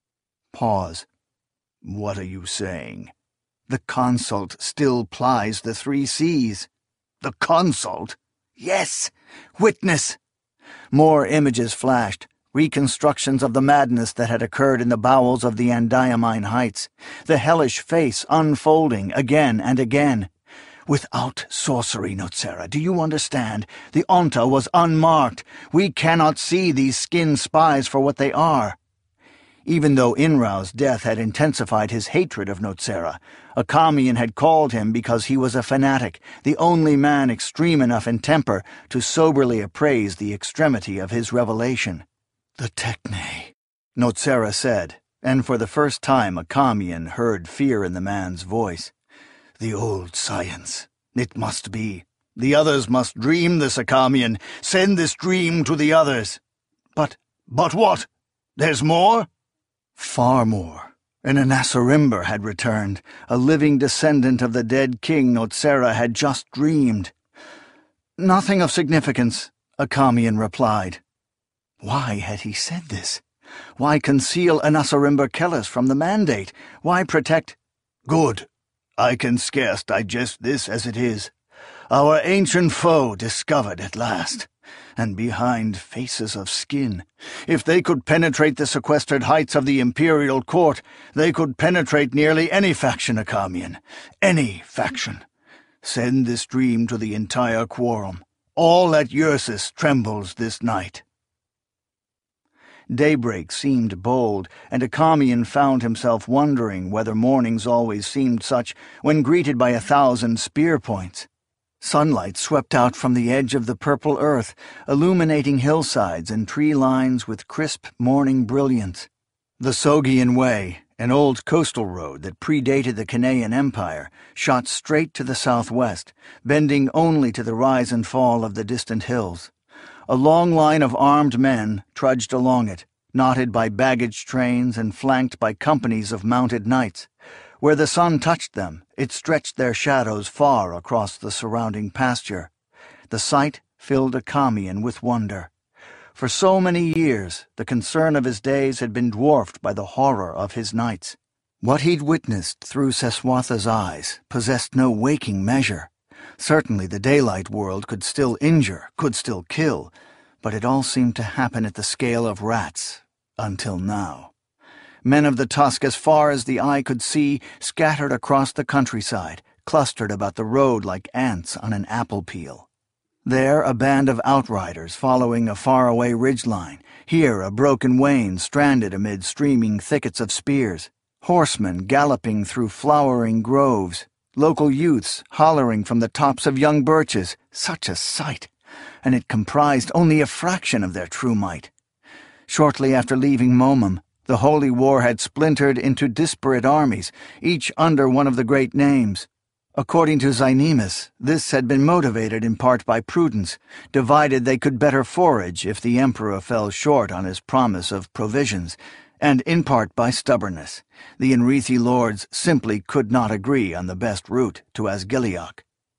Pause. "What are you saying?" "The consult still plies the 3 seas." "The consult?" "Yes! Witness!" More images flashed, reconstructions of the madness that had occurred in the bowels of the Andiamine Heights, the hellish face unfolding again and again. "Without sorcery, Notsera, do you understand? The Onta was unmarked. We cannot see these skin spies for what they are." Even though Inrau's death had intensified his hatred of Notsera, Acharmian had called him because he was a fanatic, the only man extreme enough in temper to soberly appraise the extremity of his revelation. "The Techne," Notsera said, and for the first time Acharmian heard fear in the man's voice. "The old science. It must be. The others must dream this, Acharmian. Send this dream to the others." But what? There's more?" "Far more. An Anasarimber had returned, a living descendant of the dead king Notsera had just dreamed." "Nothing of significance," Acharmian replied. Why had he said this? Why conceal Anasarimber Kellis from the Mandate? Why protect— "Good. I can scarce digest this as it is. Our ancient foe discovered at last, and behind faces of skin. If they could penetrate the sequestered heights of the imperial court, they could penetrate nearly any faction, Acharmian. Any faction. Send this dream to the entire quorum. All at Ursus trembles this night." Daybreak seemed bold, and Acharmian found himself wondering whether mornings always seemed such when greeted by 1,000 spear points. Sunlight swept out from the edge of the purple earth, illuminating hillsides and tree lines with crisp morning brilliance. The Sogian Way, an old coastal road that predated the Canaan Empire, shot straight to the southwest, bending only to the rise and fall of the distant hills. A long line of armed men trudged along it, knotted by baggage trains and flanked by companies of mounted knights. Where the sun touched them, it stretched their shadows far across the surrounding pasture. The sight filled Acharmian with wonder. For so many years, the concern of his days had been dwarfed by the horror of his nights. What he'd witnessed through Seswatha's eyes possessed no waking measure. Certainly the daylight world could still injure, could still kill, but it all seemed to happen at the scale of rats, until now. Men of the Tusk as far as the eye could see, scattered across the countryside, clustered about the road like ants on an apple peel. There a band of outriders following a faraway ridgeline, here a broken wain stranded amid streaming thickets of spears, horsemen galloping through flowering groves, local youths hollering from the tops of young birches. Such a sight! And it comprised only a fraction of their true might. Shortly after leaving Momum, the Holy War had splintered into disparate armies, each under one of the great names. According to Zynemus, this had been motivated in part by prudence, divided they could better forage if the Emperor fell short on his promise of provisions, and in part by stubbornness. The Enrithi lords simply could not agree on the best route to Asgiliac.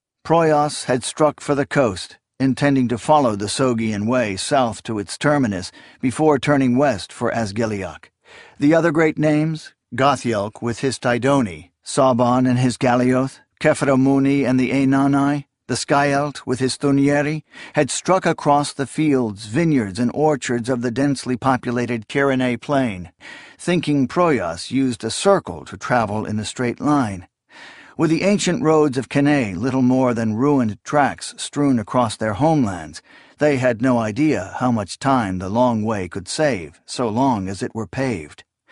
Proios had struck for the coast, intending to follow the Sogian Way south to its terminus before turning west for Asgiliac. The other great names, Gothielk with his Tidoni, Saban and his Galioth, Kephiramuni and the Ainani, the Skyelt with his Thunieri, had struck across the fields, vineyards, and orchards of the densely populated Kyrenae plain, thinking Proios used a circle to travel in a straight line. With the ancient roads of Cannae little more than ruined tracks strewn across their homelands, they had no idea how much time the long way could save, so long as it were paved.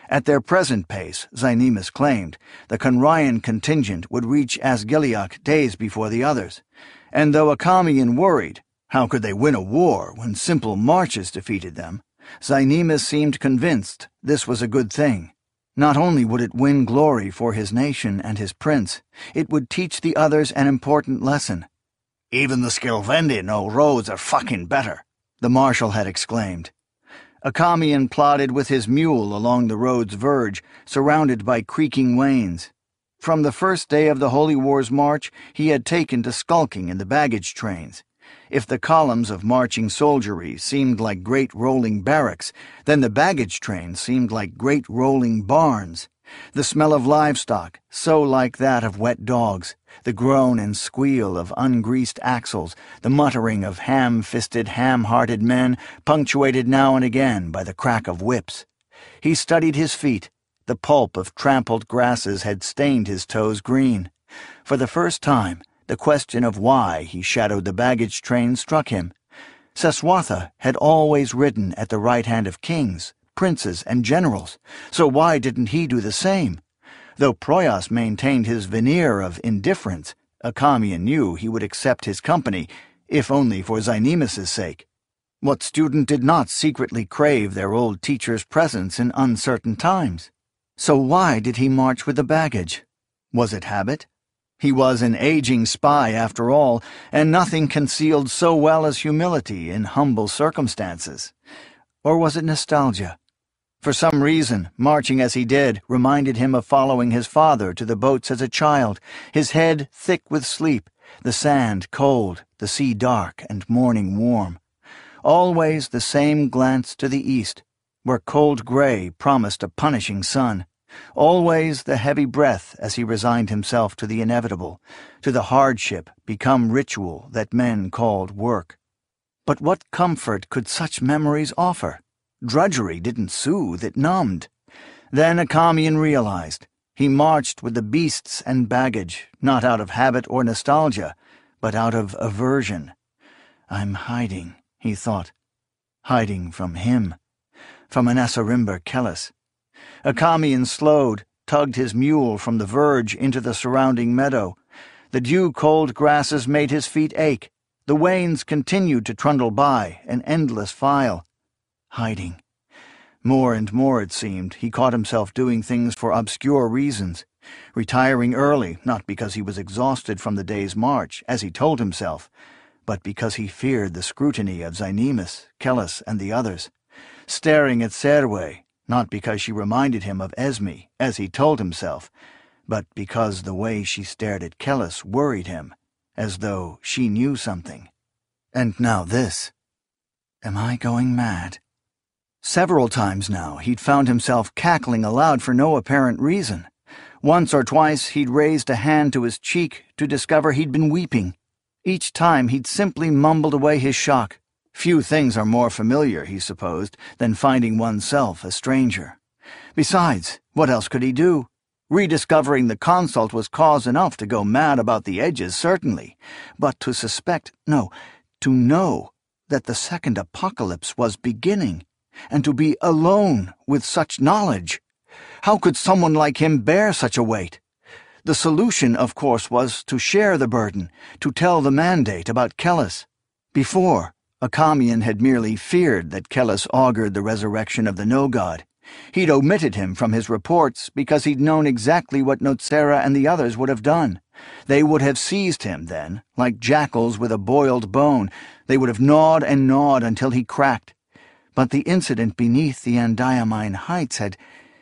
At their present pace, Zynemus claimed, the Conryan contingent would reach Asgiliac days before the others, and though Achameon worried, how could they win a war when simple marches defeated them, Zynemus seemed convinced this was a good thing. Not only would it win glory for his nation and his prince, it would teach the others an important lesson. "Even the Skilvendi know roads are fucking better," the marshal had exclaimed. Achameon plodded with his mule along the road's verge, surrounded by creaking wains. From the first day of the Holy War's march, he had taken to skulking in the baggage trains. If the columns of marching soldiery seemed like great rolling barracks, then the baggage trains seemed like great rolling barns. The smell of livestock, so like that of wet dogs, the groan and squeal of ungreased axles, the muttering of ham-fisted, ham-hearted men, punctuated now and again by the crack of whips. He studied his feet. The pulp of trampled grasses had stained his toes green. For the first time, the question of why he shadowed the baggage train struck him. Seswatha had always ridden at the right hand of kings, princes, and generals, so why didn't he do the same? Though Proyas maintained his veneer of indifference, Achameon knew he would accept his company, if only for Zynemus's sake. What student did not secretly crave their old teacher's presence in uncertain times? So why did he march with the baggage? Was it habit? He was an aging spy, after all, and nothing concealed so well as humility in humble circumstances. Or was it nostalgia? For some reason, marching as he did reminded him of following his father to the boats as a child, his head thick with sleep, the sand cold, the sea dark, and morning warm. Always the same glance to the east, where cold gray promised a punishing sun. Always the heavy breath as he resigned himself to the inevitable, to the hardship become ritual that men called work. But what comfort could such memories offer? Drudgery didn't soothe, it numbed. Then Achameon realized. He marched with the beasts and baggage, not out of habit or nostalgia, but out of aversion. "I'm hiding," he thought. Hiding from him. From Anasarimber Kellis. Achameon slowed, tugged his mule from the verge into the surrounding meadow. The dew-cold grasses made his feet ache. The wains continued to trundle by, an endless file. Hiding. More and more, it seemed, he caught himself doing things for obscure reasons. Retiring early, not because he was exhausted from the day's march, as he told himself, but because he feared the scrutiny of Zynemus, Kellis, and the others. Staring at Serwe, not because she reminded him of Esme, as he told himself, but because the way she stared at Kellis worried him, as though she knew something. And now this. Am I going mad? Several times now he'd found himself cackling aloud for no apparent reason. Once or twice he'd raised a hand to his cheek to discover he'd been weeping. Each time he'd simply mumbled away his shock. Few things are more familiar, he supposed, than finding oneself a stranger. Besides, what else could he do? Rediscovering the consult was cause enough to go mad about the edges, certainly, but to suspect, no, to know that the second apocalypse was beginning, and to be alone with such knowledge. How could someone like him bear such a weight? The solution, of course, was to share the burden, to tell the mandate about Kellis. Before, Achameon had merely feared that Kellis augured the resurrection of the no-god. He'd omitted him from his reports because he'd known exactly what Notsera and the others would have done. They would have seized him then, like jackals with a boiled bone. They would have gnawed and gnawed until he cracked. But the incident beneath the Andiamine Heights had...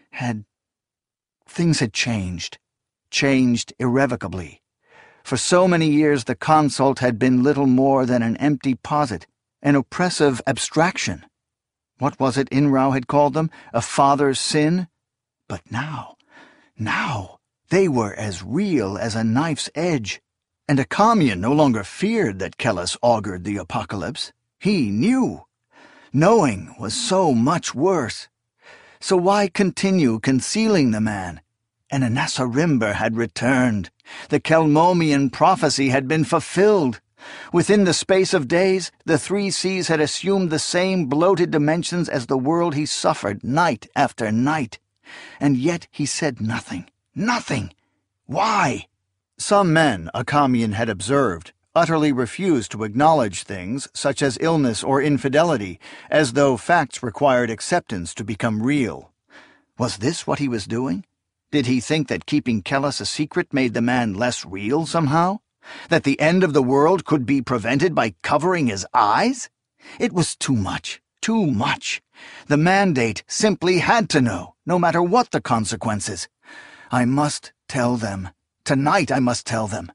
Things had changed. Changed irrevocably. For so many years the consult had been little more than an empty posit, an oppressive abstraction. What was it Inrau had called them? A father's sin? But now, they were as real as a knife's edge. And Achameon no longer feared that Kellis augured the apocalypse. He knew. Knowing was so much worse. So why continue concealing the man? And Anasarimber had returned. The Kelmomian prophecy had been fulfilled. Within the space of days, the three seas had assumed the same bloated dimensions as the world he suffered night after night. And yet he said nothing. Nothing! Why? Some men, Achameon had observed, utterly refused to acknowledge things such as illness or infidelity, as though facts required acceptance to become real. Was this what he was doing? Did he think that keeping Kellus a secret made the man less real somehow? That the end of the world could be prevented by covering his eyes? It was too much, too much. The mandate simply had to know, no matter what the consequences. I must tell them. Tonight I must tell them.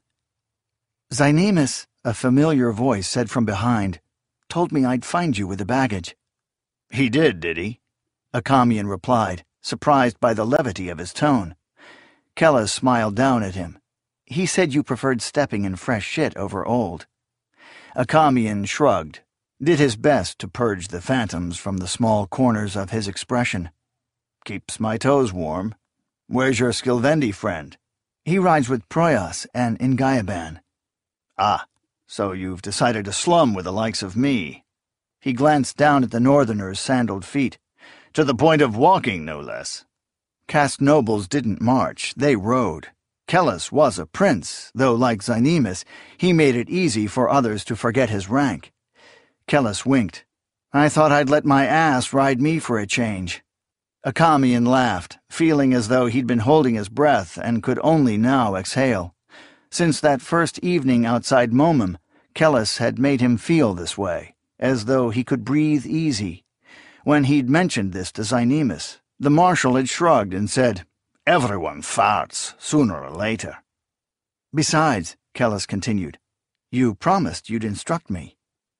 Zynemus, a familiar voice said from behind, told me I'd find you with the baggage. He did he? Achameon replied, surprised by the levity of his tone. Kellus smiled down at him. He said you preferred stepping in fresh shit over old. Achameon shrugged, did his best to purge the phantoms from the small corners of his expression. Keeps my toes warm. Where's your Skilvendi friend? He rides with Proyas and Ingayaban. Ah, so you've decided to slum with the likes of me. He glanced down at the northerner's sandaled feet. To the point of walking, no less. Caste nobles didn't march, they rode. Kellus was a prince, though like Zynemus, he made it easy for others to forget his rank. Kellus winked. I thought I'd let my ass ride me for a change. Achameon laughed, feeling as though he'd been holding his breath and could only now exhale. Since that first evening outside Momum, Kellus had made him feel this way, as though he could breathe easy. When he'd mentioned this to Zynemus, the marshal had shrugged and said, Everyone farts, sooner or later. Besides, Kellus continued, you promised you'd instruct me.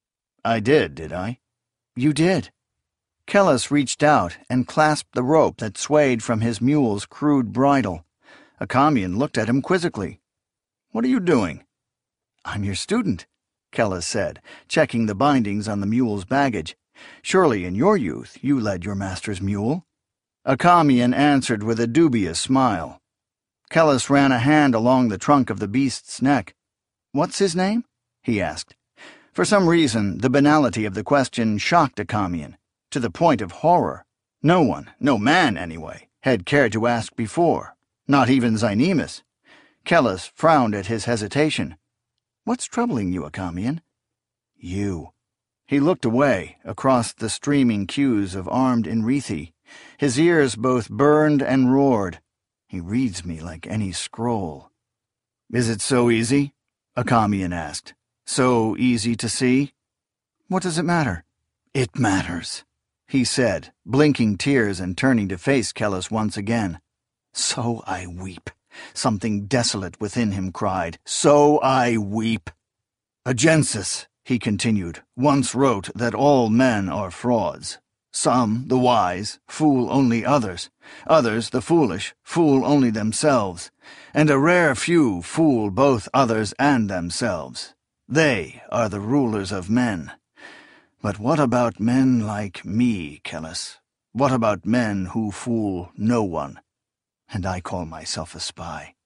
I did I? You did. Kellus reached out and clasped the rope that swayed from his mule's crude bridle. Achameon looked at him quizzically. What are you doing? I'm your student, Kellus said, checking the bindings on the mule's baggage. Surely in your youth you led your master's mule. Achameon answered with a dubious smile. Kellus ran a hand along the trunk of the beast's neck. What's his name? He asked. For some reason, the banality of the question shocked Achameon, to the point of horror. No one, no man anyway, had cared to ask before, not even Zynemus. Kellus frowned at his hesitation. What's troubling you, Achameon? You. He looked away, across the streaming queues of armed Enrithi. His ears both burned and roared. He reads me like any scroll. Is it so easy? Achameon asked. So easy to see? What does it matter? It matters, he said, blinking tears and turning to face Kellus once again. So I weep. Something desolate within him cried, So I weep. Agensis, he continued, once wrote that all men are frauds. Some, the wise, fool only others. Others, the foolish, fool only themselves. And a rare few fool both others and themselves. They are the rulers of men. But what about men like me, Kellus? What about men who fool no one? And I call myself a spy.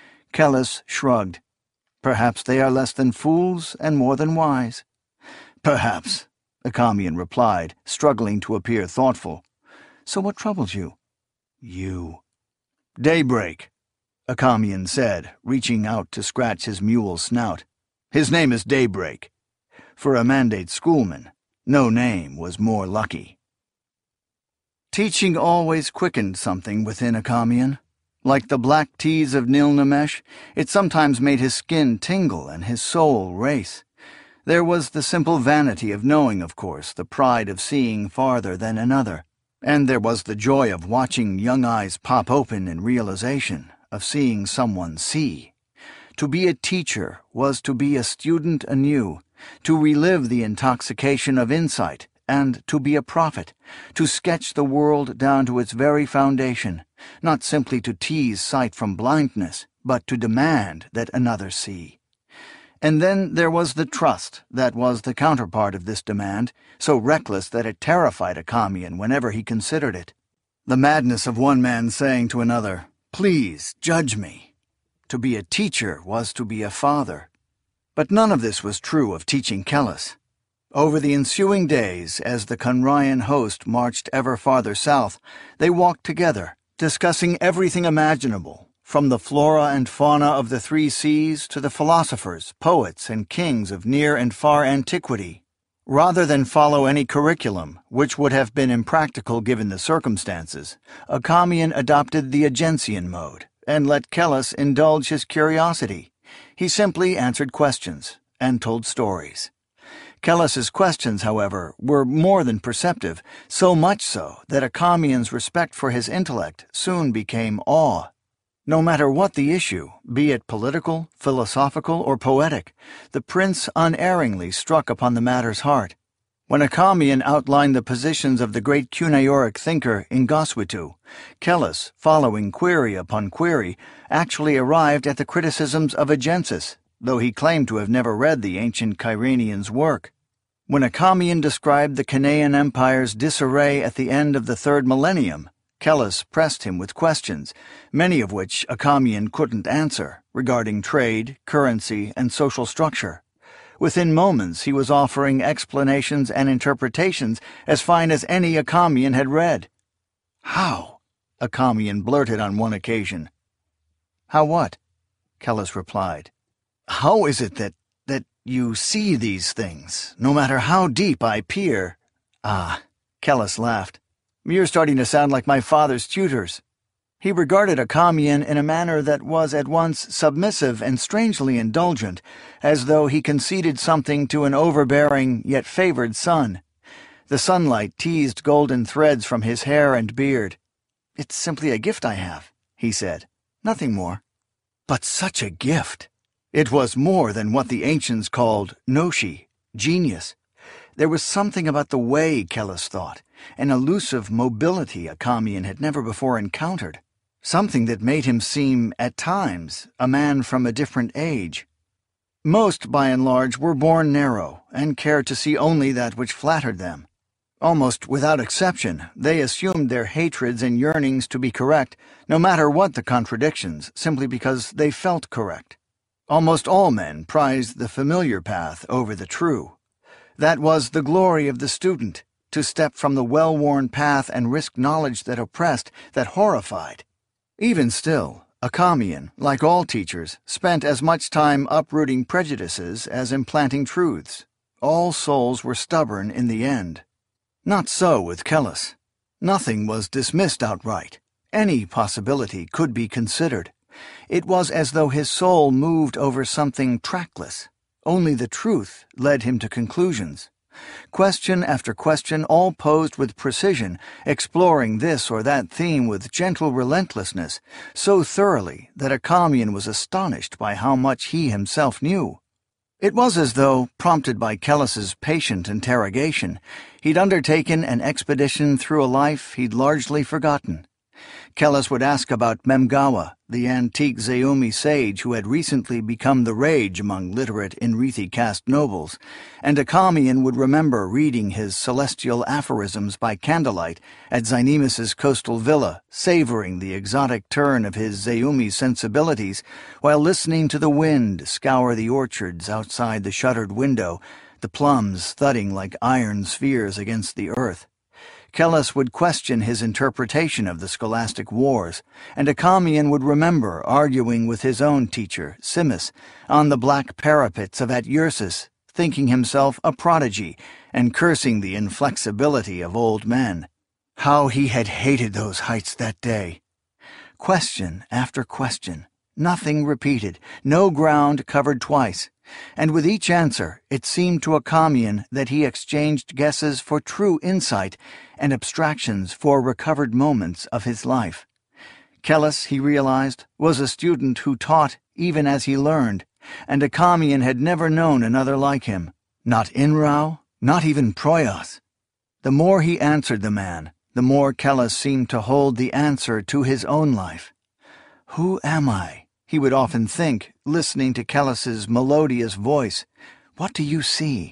Kellus shrugged. Perhaps they are less than fools and more than wise. Perhaps, Achameon replied, struggling to appear thoughtful. So what troubles you? You. Daybreak, Achameon said, reaching out to scratch his mule's snout. His name is Daybreak. For a mandate schoolman, no name was more lucky. Teaching always quickened something within Achameon. Like the black teas of Nilnamesh, it sometimes made his skin tingle and his soul race. There was the simple vanity of knowing, of course, the pride of seeing farther than another. And there was the joy of watching young eyes pop open in realization, of seeing someone see. To be a teacher was to be a student anew, to relive the intoxication of insight, and to be a prophet, to sketch the world down to its very foundation, not simply to tease sight from blindness, but to demand that another see. And then there was the trust that was the counterpart of this demand, so reckless that it terrified Achameon whenever he considered it. The madness of one man saying to another, "Please, judge me." To be a teacher was to be a father. But none of this was true of teaching Kellus. Over the ensuing days, as the Khunraian host marched ever farther south, they walked together, discussing everything imaginable, from the flora and fauna of the three seas to the philosophers, poets, and kings of near and far antiquity. Rather than follow any curriculum, which would have been impractical given the circumstances, Achamian adopted the Agensian mode and let Kellis indulge his curiosity. He simply answered questions and told stories. Kellis's questions, however, were more than perceptive, so much so that Achamian's respect for his intellect soon became awe. No matter what the issue, be it political, philosophical, or poetic, the prince unerringly struck upon the matter's heart. When Achamian outlined the positions of the great Cuneioric thinker Ingoswitu, Kellis, following query upon query, actually arrived at the criticisms of Agensis, though he claimed to have never read the ancient Kyrenian's work. When Achamian described the Canaan Empire's disarray at the end of the third millennium, Kellis pressed him with questions, many of which Achamian couldn't answer, regarding trade, currency, and social structure. Within moments he was offering explanations and interpretations as fine as any Achamian had read. "How?" Achamian blurted on one occasion. "How what?" Kellis replied. "How is it that you see these things, no matter how deep I peer?" "Ah," Kellis laughed. "You're starting to sound like my father's tutors." He regarded Achamian in a manner that was at once submissive and strangely indulgent, as though he conceded something to an overbearing yet favored son. The sunlight teased golden threads from his hair and beard. "It's simply a gift I have," he said. "Nothing more." But such a gift! It was more than what the ancients called noshi, genius. There was something about the way Kellis thought, an elusive mobility Achamian had never before encountered, something that made him seem, at times, a man from a different age. Most, by and large, were born narrow, and cared to see only that which flattered them. Almost without exception, they assumed their hatreds and yearnings to be correct, no matter what the contradictions, simply because they felt correct. Almost all men prized the familiar path over the true. That was the glory of the student, to step from the well-worn path and risk knowledge that oppressed, that horrified. Even still, Achamian, like all teachers, spent as much time uprooting prejudices as implanting truths. All souls were stubborn in the end. Not so with Kellis. Nothing was dismissed outright. Any possibility could be considered. It was as though his soul moved over something trackless. Only the truth led him to conclusions. Question after question, all posed with precision, exploring this or that theme with gentle relentlessness, so thoroughly that Achamian was astonished by how much he himself knew. It was as though, prompted by Kellis's patient interrogation, he'd undertaken an expedition through a life he'd largely forgotten. Kellis would ask about Memgawa, the antique Zaumi sage who had recently become the rage among literate Inrithi caste nobles, and Achamian would remember reading his celestial aphorisms by candlelight at Zynemus's coastal villa, savoring the exotic turn of his Zaumi sensibilities while listening to the wind scour the orchards outside the shuttered window, the plums thudding like iron spheres against the earth. Kellis would question his interpretation of the scholastic wars, and Achamian would remember arguing with his own teacher, Simus, on the black parapets of At-Ursus, thinking himself a prodigy and cursing the inflexibility of old men. How he had hated those heights that day! Question after question, nothing repeated, no ground covered twice. And with each answer, it seemed to Achamian that he exchanged guesses for true insight and abstractions for recovered moments of his life. Kellis, he realized, was a student who taught even as he learned, and Achamian had never known another like him. Not Inrau, not even Proyas. The more he answered the man, the more Kellis seemed to hold the answer to his own life. "Who am I?" he would often think, listening to Kellis's melodious voice. "What do you see?"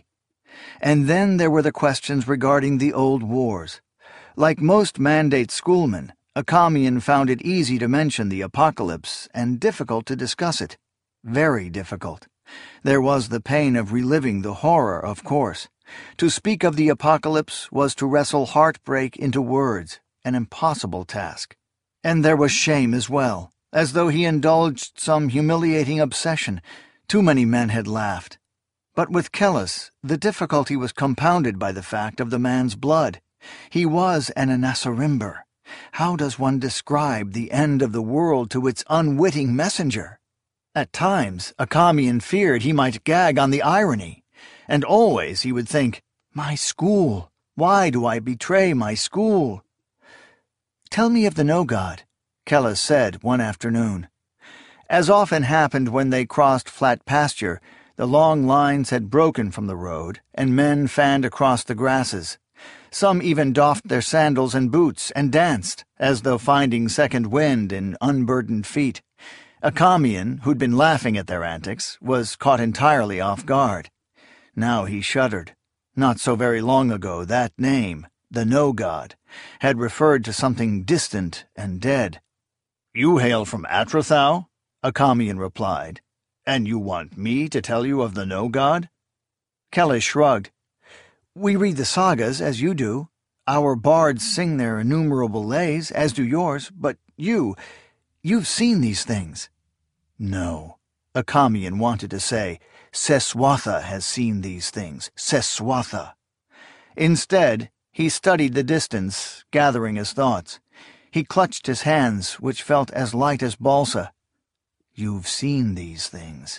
And then there were the questions regarding the old wars. Like most mandate schoolmen, Achamian found it easy to mention the apocalypse and difficult to discuss it. Very difficult. There was the pain of reliving the horror, of course. To speak of the apocalypse was to wrestle heartbreak into words, an impossible task. And there was shame as well, as though he indulged some humiliating obsession. Too many men had laughed. But with Kellis, the difficulty was compounded by the fact of the man's blood. He was an Anasarimber. How does one describe the end of the world to its unwitting messenger? At times, Achamian feared he might gag on the irony, and always he would think, "My school! Why do I betray my school?" "Tell me of the No-God," Kellis said one afternoon. As often happened when they crossed flat pasture, the long lines had broken from the road, and men fanned across the grasses. Some even doffed their sandals and boots and danced, as though finding second wind in unburdened feet. Achamian, who'd been laughing at their antics, was caught entirely off guard. Now he shuddered. Not so very long ago that name, the No-God, had referred to something distant and dead. "You hail from Atrothau?" Achamian replied. "And you want me to tell you of the No-God?" Kellis shrugged. "We read the sagas, as you do. Our bards sing their innumerable lays, as do yours, but you've seen these things." "No," Achamian wanted to say, "Seswatha has seen these things, Seswatha." Instead, he studied the distance, gathering his thoughts. He clutched his hands, which felt as light as balsa. "You've seen these things.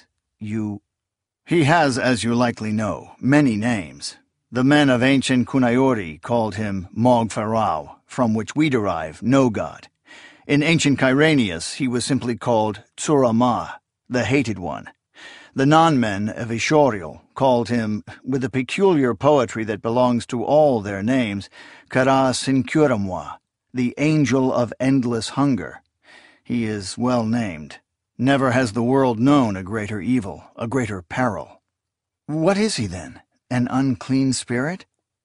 He has, as you likely know, many names. The men of ancient Kunayori called him Mogfarao, from which we derive No-God. In ancient Kyranius he was simply called Tsurama, the Hated One. The non-men of Ishoriel called him, with the peculiar poetry that belongs to all their names, Kara Sinkuramwa, the Angel of Endless Hunger. He is well named. Never has the world known a greater evil, a greater peril. What is he, then? An unclean spirit?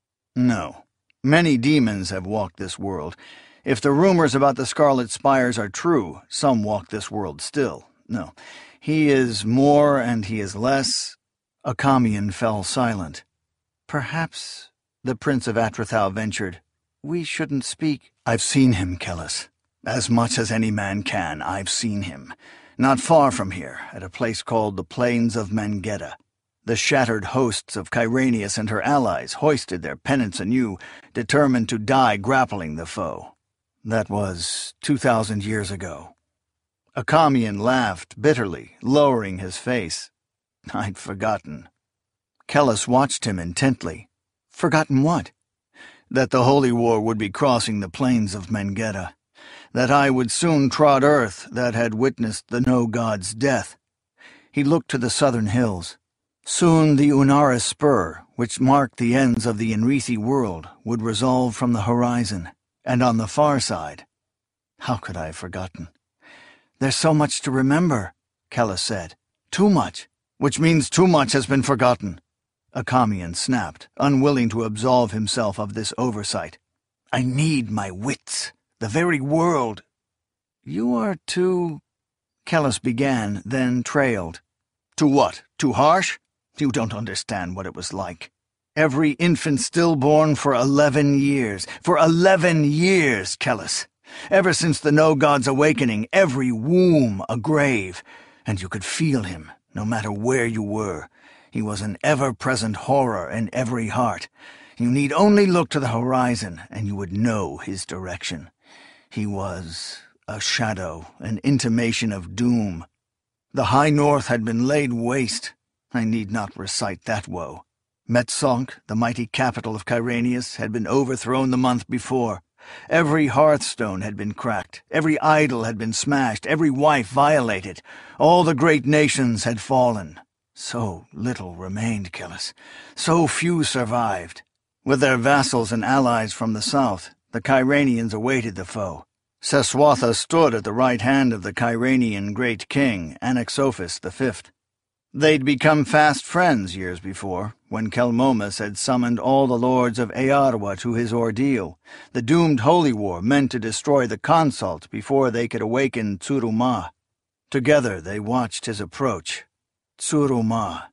No. Many demons have walked this world. If the rumors about the Scarlet Spires are true, some walk this world still. No. He is more and he is less. Achamian fell silent. "Perhaps," the Prince of Atrothau ventured, "we shouldn't speak." "I've seen him, Kellis. As much as any man can, I've seen him. Not far from here, at a place called the Plains of Mengeda. The shattered hosts of Kyranius and her allies hoisted their pennants anew, determined to die grappling the foe. That was 2,000 years ago." Achamian laughed bitterly, lowering his face. "I'd forgotten." Kellis watched him intently. "Forgotten what?" "That the Holy War would be crossing the plains of Mengeda. That I would soon trod earth that had witnessed the No-God's death." He looked to the southern hills. Soon the Unara spur, which marked the ends of the Enrithi world, would resolve from the horizon, and on the far side— How could I have forgotten? "There's so much to remember," Kellis said. "Too much." "Which means too much has been forgotten," Achamian snapped, unwilling to absolve himself of this oversight. "I need my wits. The very world—" "You are too—" Kellis began, then trailed. "Too what? Too harsh? You don't understand what it was like. Every infant stillborn for 11 years. For 11 years, Kellis. Ever since the No-God's awakening, every womb a grave. And you could feel him, no matter where you were. He was an ever-present horror in every heart. You need only look to the horizon, and you would know his direction. He was a shadow, an intimation of doom. The high north had been laid waste. I need not recite that woe. Metzonk, the mighty capital of Kyranius, had been overthrown the month before. Every hearthstone had been cracked, every idol had been smashed, every wife violated. All the great nations had fallen. So little remained, Kellis. So few survived. With their vassals and allies from the south, the Kyranians awaited the foe. Seswatha stood at the right hand of the Kyranian great king, Anaxophis V. They'd become fast friends years before, when Kelmomus had summoned all the lords of Earwa to his ordeal, the doomed holy war meant to destroy the consult before they could awaken Tsuruma. Together they watched his approach. Tsuruma.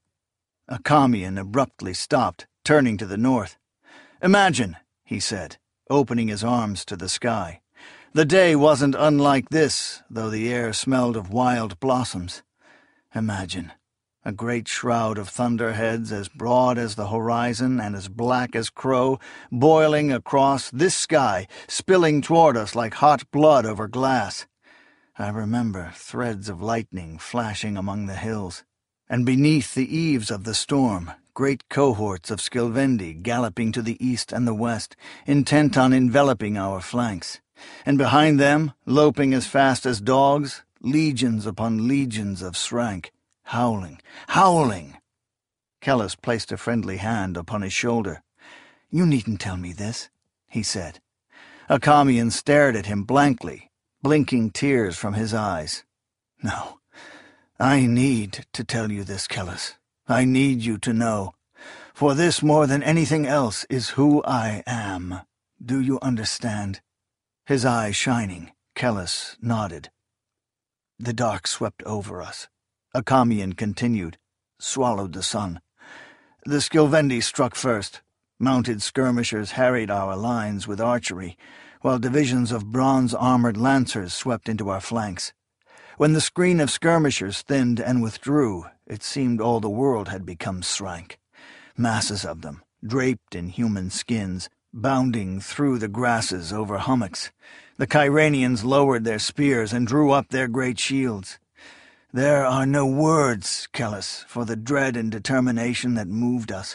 Achamian abruptly stopped, turning to the north. "Imagine," he said, opening his arms to the sky. The day wasn't unlike this, though the air smelled of wild blossoms. Imagine, a great shroud of thunderheads as broad as the horizon and as black as crow, boiling across this sky, spilling toward us like hot blood over glass. I remember threads of lightning flashing among the hills, and beneath the eaves of the storm, great cohorts of Skilvendi galloping to the east and the west, intent on enveloping our flanks, and behind them, loping as fast as dogs, legions upon legions of Srank, howling, howling. Kellis placed a friendly hand upon his shoulder. "You needn't tell me this," he said. Akamian stared at him blankly, blinking tears from his eyes. "No, I need to tell you this, Kellis. I need you to know. For this, more than anything else, is who I am. Do you understand?" His eyes shining, Kellis nodded. The dark swept over us. Akamian continued, swallowed the sun. The Skilvendi struck first. Mounted skirmishers harried our lines with archery, while divisions of bronze-armored lancers swept into our flanks. When the screen of skirmishers thinned and withdrew, it seemed all the world had become Srank. Masses of them, draped in human skins, bounding through the grasses over hummocks. The Kyranians lowered their spears and drew up their great shields. There are no words, Kellis, for the dread and determination that moved us.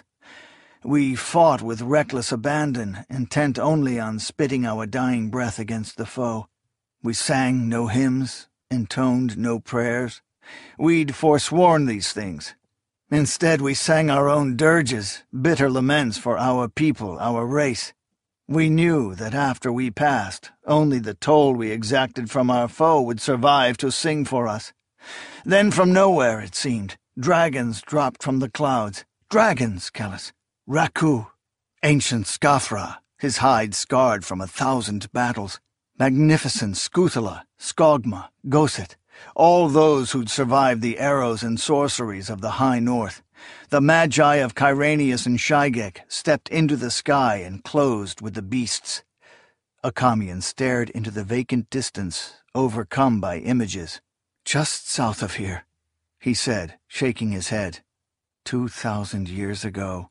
We fought with reckless abandon, intent only on spitting our dying breath against the foe. We sang no hymns, intoned no prayers. We'd forsworn these things. Instead, we sang our own dirges, bitter laments for our people, our race. We knew that after we passed, only the toll we exacted from our foe would survive to sing for us. Then from nowhere, it seemed, dragons dropped from the clouds. Dragons, Kellis. Raku, ancient Skafra, his hide scarred from 1,000 battles. Magnificent Skuthela, Skogma, Goset, all those who'd survived the arrows and sorceries of the high north. The Magi of Kyranius and Shygek stepped into the sky and closed with the beasts. Akamian stared into the vacant distance, overcome by images. "Just south of here," he said, shaking his head. 2,000 years ago.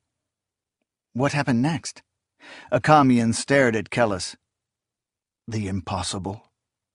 What happened next? Akamian stared at Kellis. The impossible.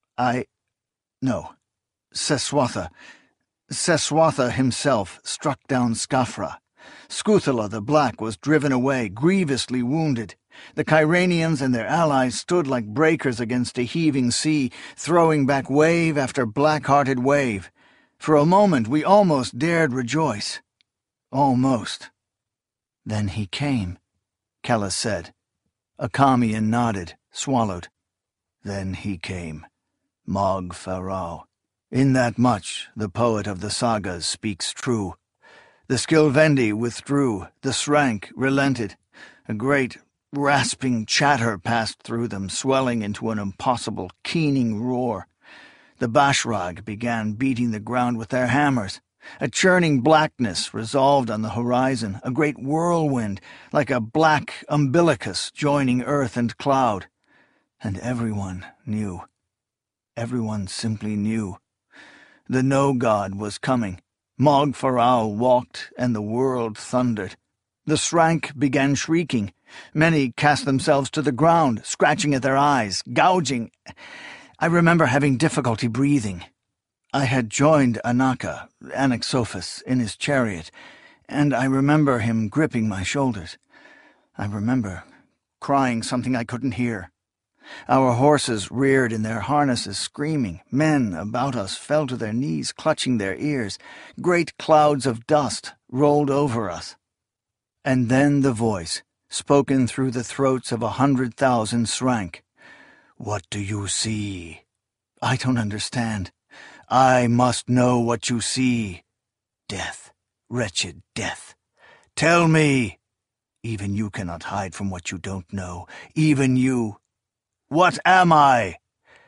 No. Seswatha. Seswatha himself struck down Skafra. Skuthela the Black was driven away, grievously wounded. The Kyranians and their allies stood like breakers against a heaving sea, throwing back wave after black-hearted wave. For a moment we almost dared rejoice. Almost. Then he came, Kellis said. Akamian nodded, swallowed. Then he came. Mog Pharaoh. In that much the poet of the sagas speaks true. The Skilvendi withdrew, the Srank relented. A great, rasping chatter passed through them, swelling into an impossible, keening roar. The Bashrag began beating the ground with their hammers. A churning blackness resolved on the horizon, a great whirlwind, like a black umbilicus joining earth and cloud. And everyone knew. Everyone simply knew. The No-God was coming. Mog Pharaoh walked, and the world thundered. The Srank began shrieking. Many cast themselves to the ground, scratching at their eyes, gouging. I remember having difficulty breathing. I had joined Anaka, Anaxophus, in his chariot, and I remember him gripping my shoulders. I remember crying something I couldn't hear. Our horses reared in their harnesses, screaming. Men about us fell to their knees, clutching their ears. Great clouds of dust rolled over us. And then the voice, spoken through the throats of 100,000 Srank. "What do you see?" "I don't understand." "I must know what you see." "Death, wretched death." "Tell me." "Even you cannot hide from what you don't know. Even you." "What am I?"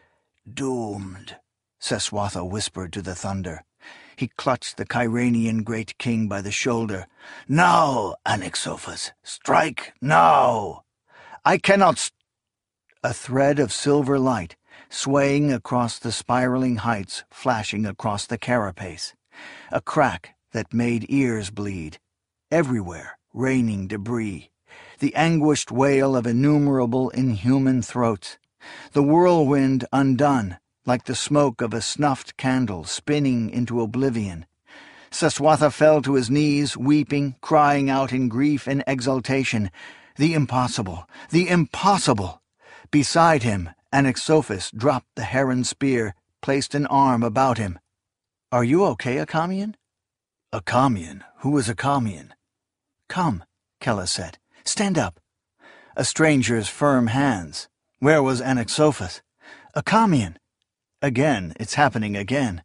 "Doomed," Seswatha whispered to the thunder. He clutched the Kyranian great king by the shoulder. "Now, Anaxophus, strike now." "I cannot A thread of silver light, swaying across the spiraling heights, flashing across the carapace. A crack that made ears bleed. Everywhere, raining debris. The anguished wail of innumerable inhuman throats. The whirlwind undone, like the smoke of a snuffed candle spinning into oblivion. Seswatha fell to his knees, weeping, crying out in grief and exultation, "The impossible! The impossible!" Beside him, Anaxophis dropped the heron spear, placed an arm about him. "Are you okay, Achameon?" "Achameon? Who is Achameon?" "Come," Kella said. "Stand up." A stranger's firm hands. Where was Anaxophis? "Achameon!" Again, it's happening again.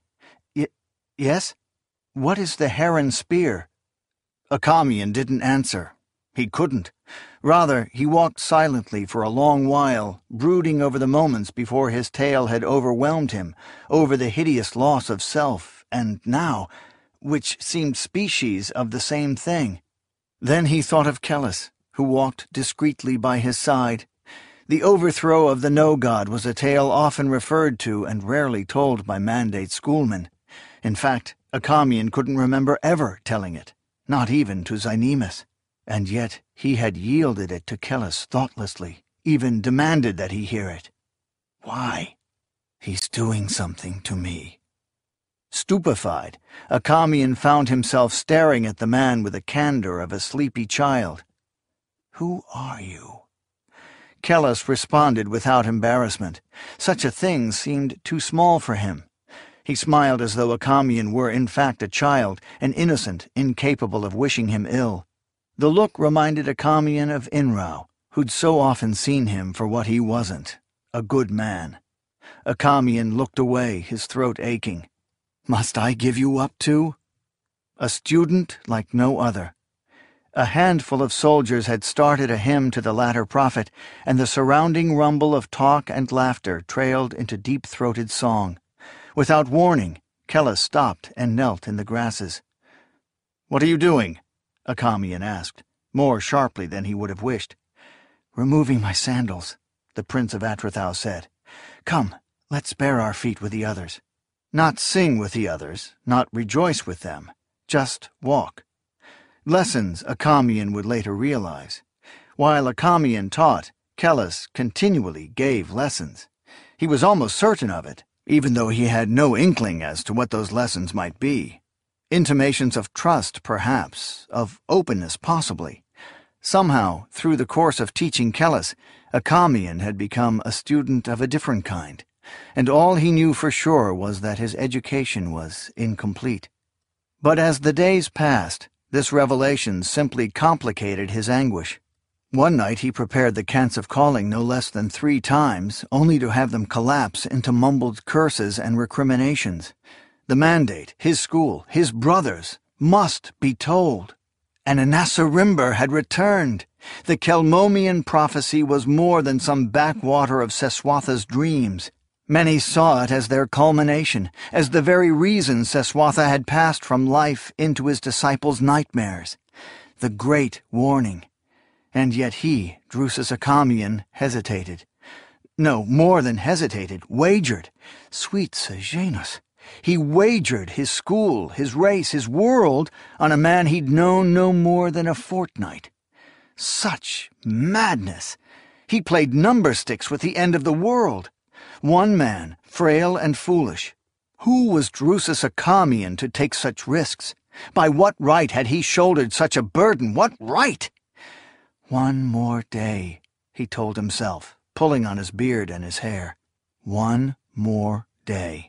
Yes? What is the heron spear?" Achameon didn't answer. He couldn't. Rather, he walked silently for a long while, brooding over the moments before his tale had overwhelmed him, over the hideous loss of self, and now, which seemed species of the same thing. Then he thought of Kellis, who walked discreetly by his side. The overthrow of the no-god was a tale often referred to and rarely told by mandate schoolmen. In fact, Achameon couldn't remember ever telling it, not even to Zynemus. And yet he had yielded it to Kellis thoughtlessly, even demanded that he hear it. Why? "He's doing something to me." Stupefied, Achameon found himself staring at the man with the candor of a sleepy child. "Who are you?" Kellis responded without embarrassment. Such a thing seemed too small for him. He smiled as though Achameon were in fact a child, an innocent, incapable of wishing him ill. The look reminded Achameon of Inrao, who'd so often seen him for what he wasn't, a good man. Achameon looked away, his throat aching. "Must I give you up too?" A student like no other. A handful of soldiers had started a hymn to the latter prophet, and the surrounding rumble of talk and laughter trailed into deep-throated song. Without warning, Kellis stopped and knelt in the grasses. "What are you doing?" Achameon asked, more sharply than he would have wished. "Removing my sandals," the Prince of Atrathau said. "Come, let's bare our feet with the others. Not sing with the others, not rejoice with them, just walk." Lessons Achameon would later realize. While Achameon taught, Kellis continually gave lessons. He was almost certain of it, even though he had no inkling as to what those lessons might be. Intimations of trust, perhaps, of openness, possibly. Somehow, through the course of teaching Kellis, Achameon had become a student of a different kind, and all he knew for sure was that his education was incomplete. But as the days passed, this revelation simply complicated his anguish. One night he prepared the cants of calling no less than 3 times, only to have them collapse into mumbled curses and recriminations. The mandate, his school, his brothers, must be told. And Anasarimber had returned. The Kelmomian prophecy was more than some backwater of Seswatha's dreams. Many saw it as their culmination, as the very reason Seswatha had passed from life into his disciples' nightmares. The great warning. And yet he, Drusus Achameon, hesitated. No, more than hesitated, wagered. Sweet Sejanus. He wagered his school, his race, his world on a man he'd known no more than a fortnight. Such madness! He played number sticks with the end of the world. One man, frail and foolish. Who was Drusus Achameon to take such risks? By what right had he shouldered such a burden? What right? "One more day," he told himself, pulling on his beard and his hair. "One more day."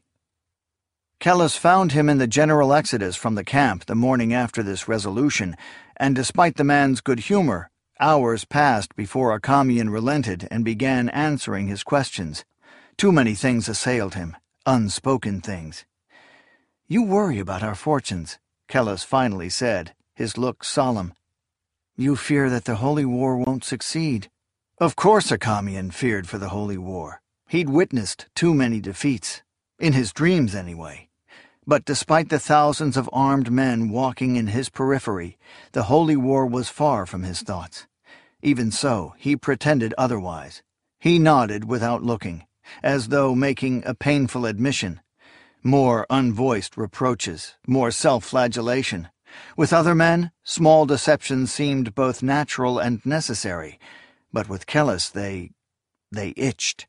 Kellis found him in the general exodus from the camp the morning after this resolution, and despite the man's good humor, hours passed before Achameon relented and began answering his questions. Too many things assailed him, unspoken things. "You worry about our fortunes," Kellis finally said, his look solemn. "You fear that the Holy War won't succeed." Of course Achameon feared for the Holy War. He'd witnessed too many defeats. In his dreams, anyway. But despite the thousands of armed men walking in his periphery, the Holy War was far from his thoughts. Even so, he pretended otherwise. He nodded without looking. as though making a painful admission. More unvoiced reproaches, more self-flagellation. With other men, small deceptions seemed both natural and necessary, but with Kellis they itched.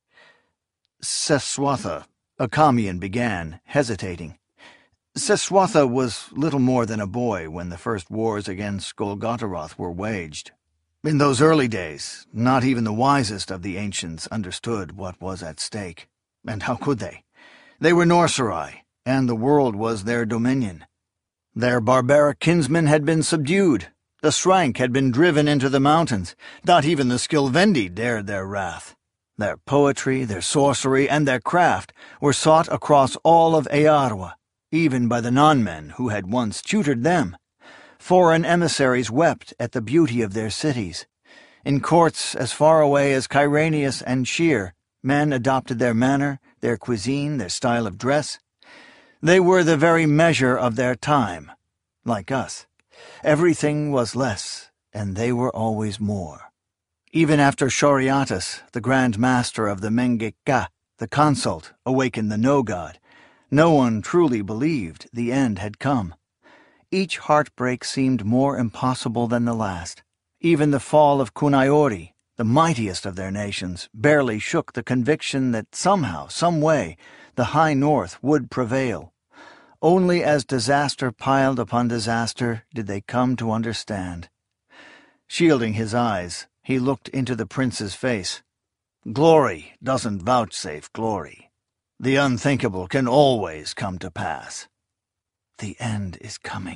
Seswatha, Akamian began, hesitating. Seswatha was little more than a boy when the first wars against Golgotharoth were waged. In those early days, not even the wisest of the ancients understood what was at stake. And how could they? They were Norserai, and the world was their dominion. Their barbaric kinsmen had been subdued. The Srank had been driven into the mountains. Not even the Skilvendi dared their wrath. Their poetry, their sorcery, and their craft were sought across all of Earwa, even by the non-men who had once tutored them. Foreign emissaries wept at the beauty of their cities. In courts as far away as Kyranius and Sheer, men adopted their manner, their cuisine, their style of dress. They were the very measure of their time, like us. Everything was less, and they were always more. Even after Shoriatus, the Grand Master of the Mengeka, the consult, awakened the No-God, no one truly believed the end had come. Each heartbreak seemed more impossible than the last. Even the fall of Kunaiori, the mightiest of their nations, barely shook the conviction that somehow, some way, the High North would prevail. Only as disaster piled upon disaster did they come to understand. Shielding his eyes, he looked into the prince's face. Glory doesn't vouchsafe glory. The unthinkable can always come to pass. The end is coming.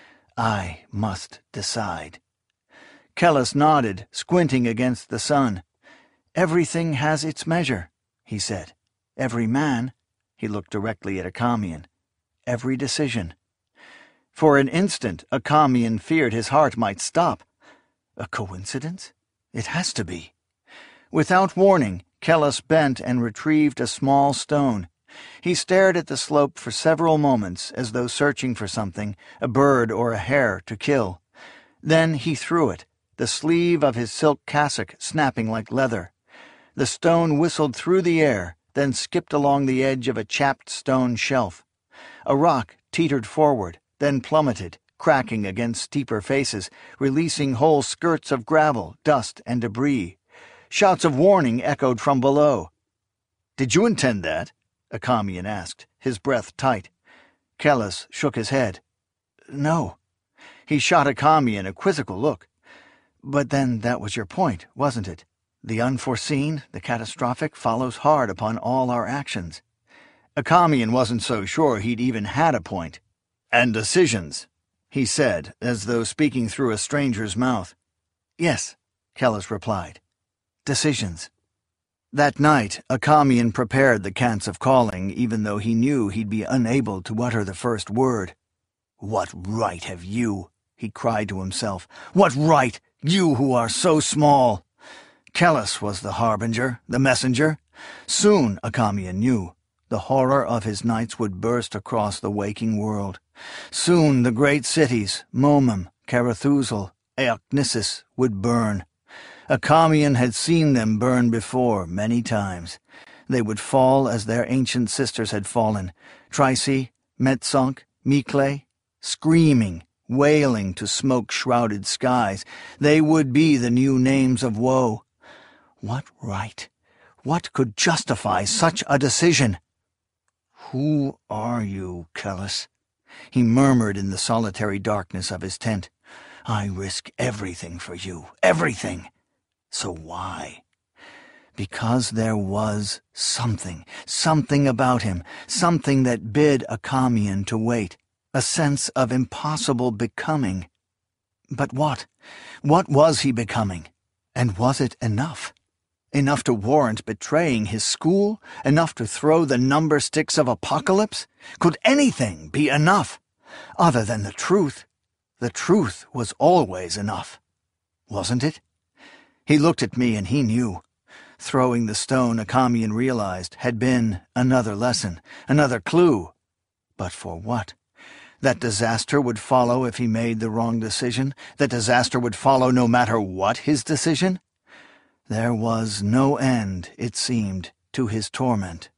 I must decide. Kellis nodded, squinting against the sun. Everything has its measure, he said. Every man, he looked directly at Akamian. Every decision. For an instant, Akamian feared his heart might stop. A coincidence? It has to be. Without warning, Kellis bent and retrieved a small stone. He stared at the slope for several moments as though searching for something, a bird or a hare, to kill. Then he threw it, the sleeve of his silk cassock snapping like leather. The stone whistled through the air, then skipped along the edge of a chapped stone shelf. A rock teetered forward, then plummeted, cracking against steeper faces, releasing whole skirts of gravel, dust, and debris. Shouts of warning echoed from below. "Did you intend that?" Akamian asked, his breath tight. Kellis shook his head. "No." He shot Akamian a quizzical look. "But then that was your point, wasn't it? The unforeseen, the catastrophic, follows hard upon all our actions." Akamian wasn't so sure he'd even had a point. "And decisions," he said, as though speaking through a stranger's mouth. "Yes," Kellis replied. "Decisions." That night, Akamian prepared the cants of calling, even though he knew he'd be unable to utter the first word. "What right have you?" he cried to himself. "What right, you who are so small?" Kellis was the harbinger, the messenger. Soon, Akamian knew, the horror of his nights would burst across the waking world. Soon the great cities, Momum, Carathuzel, Eoknissis, would burn. Akamian had seen them burn before, many times. They would fall as their ancient sisters had fallen, Tricey, Metzonk, Mikle, screaming, wailing to smoke-shrouded skies. They would be the new names of woe. What right? What could justify such a decision? "Who are you, Kellis?" he murmured in the solitary darkness of his tent. "I risk everything for you, everything. So why?" Because there was something about him, something that bid Akamian to wait, a sense of impossible becoming. But what? What was he becoming? And was it enough? Enough to warrant betraying his school? Enough to throw the number sticks of apocalypse? Could anything be enough? Other than the truth. The truth was always enough. Wasn't it? He looked at me and he knew. Throwing the stone, Akamian realized, had been another lesson, another clue. But for what? That disaster would follow if he made the wrong decision? That disaster would follow no matter what his decision? There was no end, it seemed, to his torment.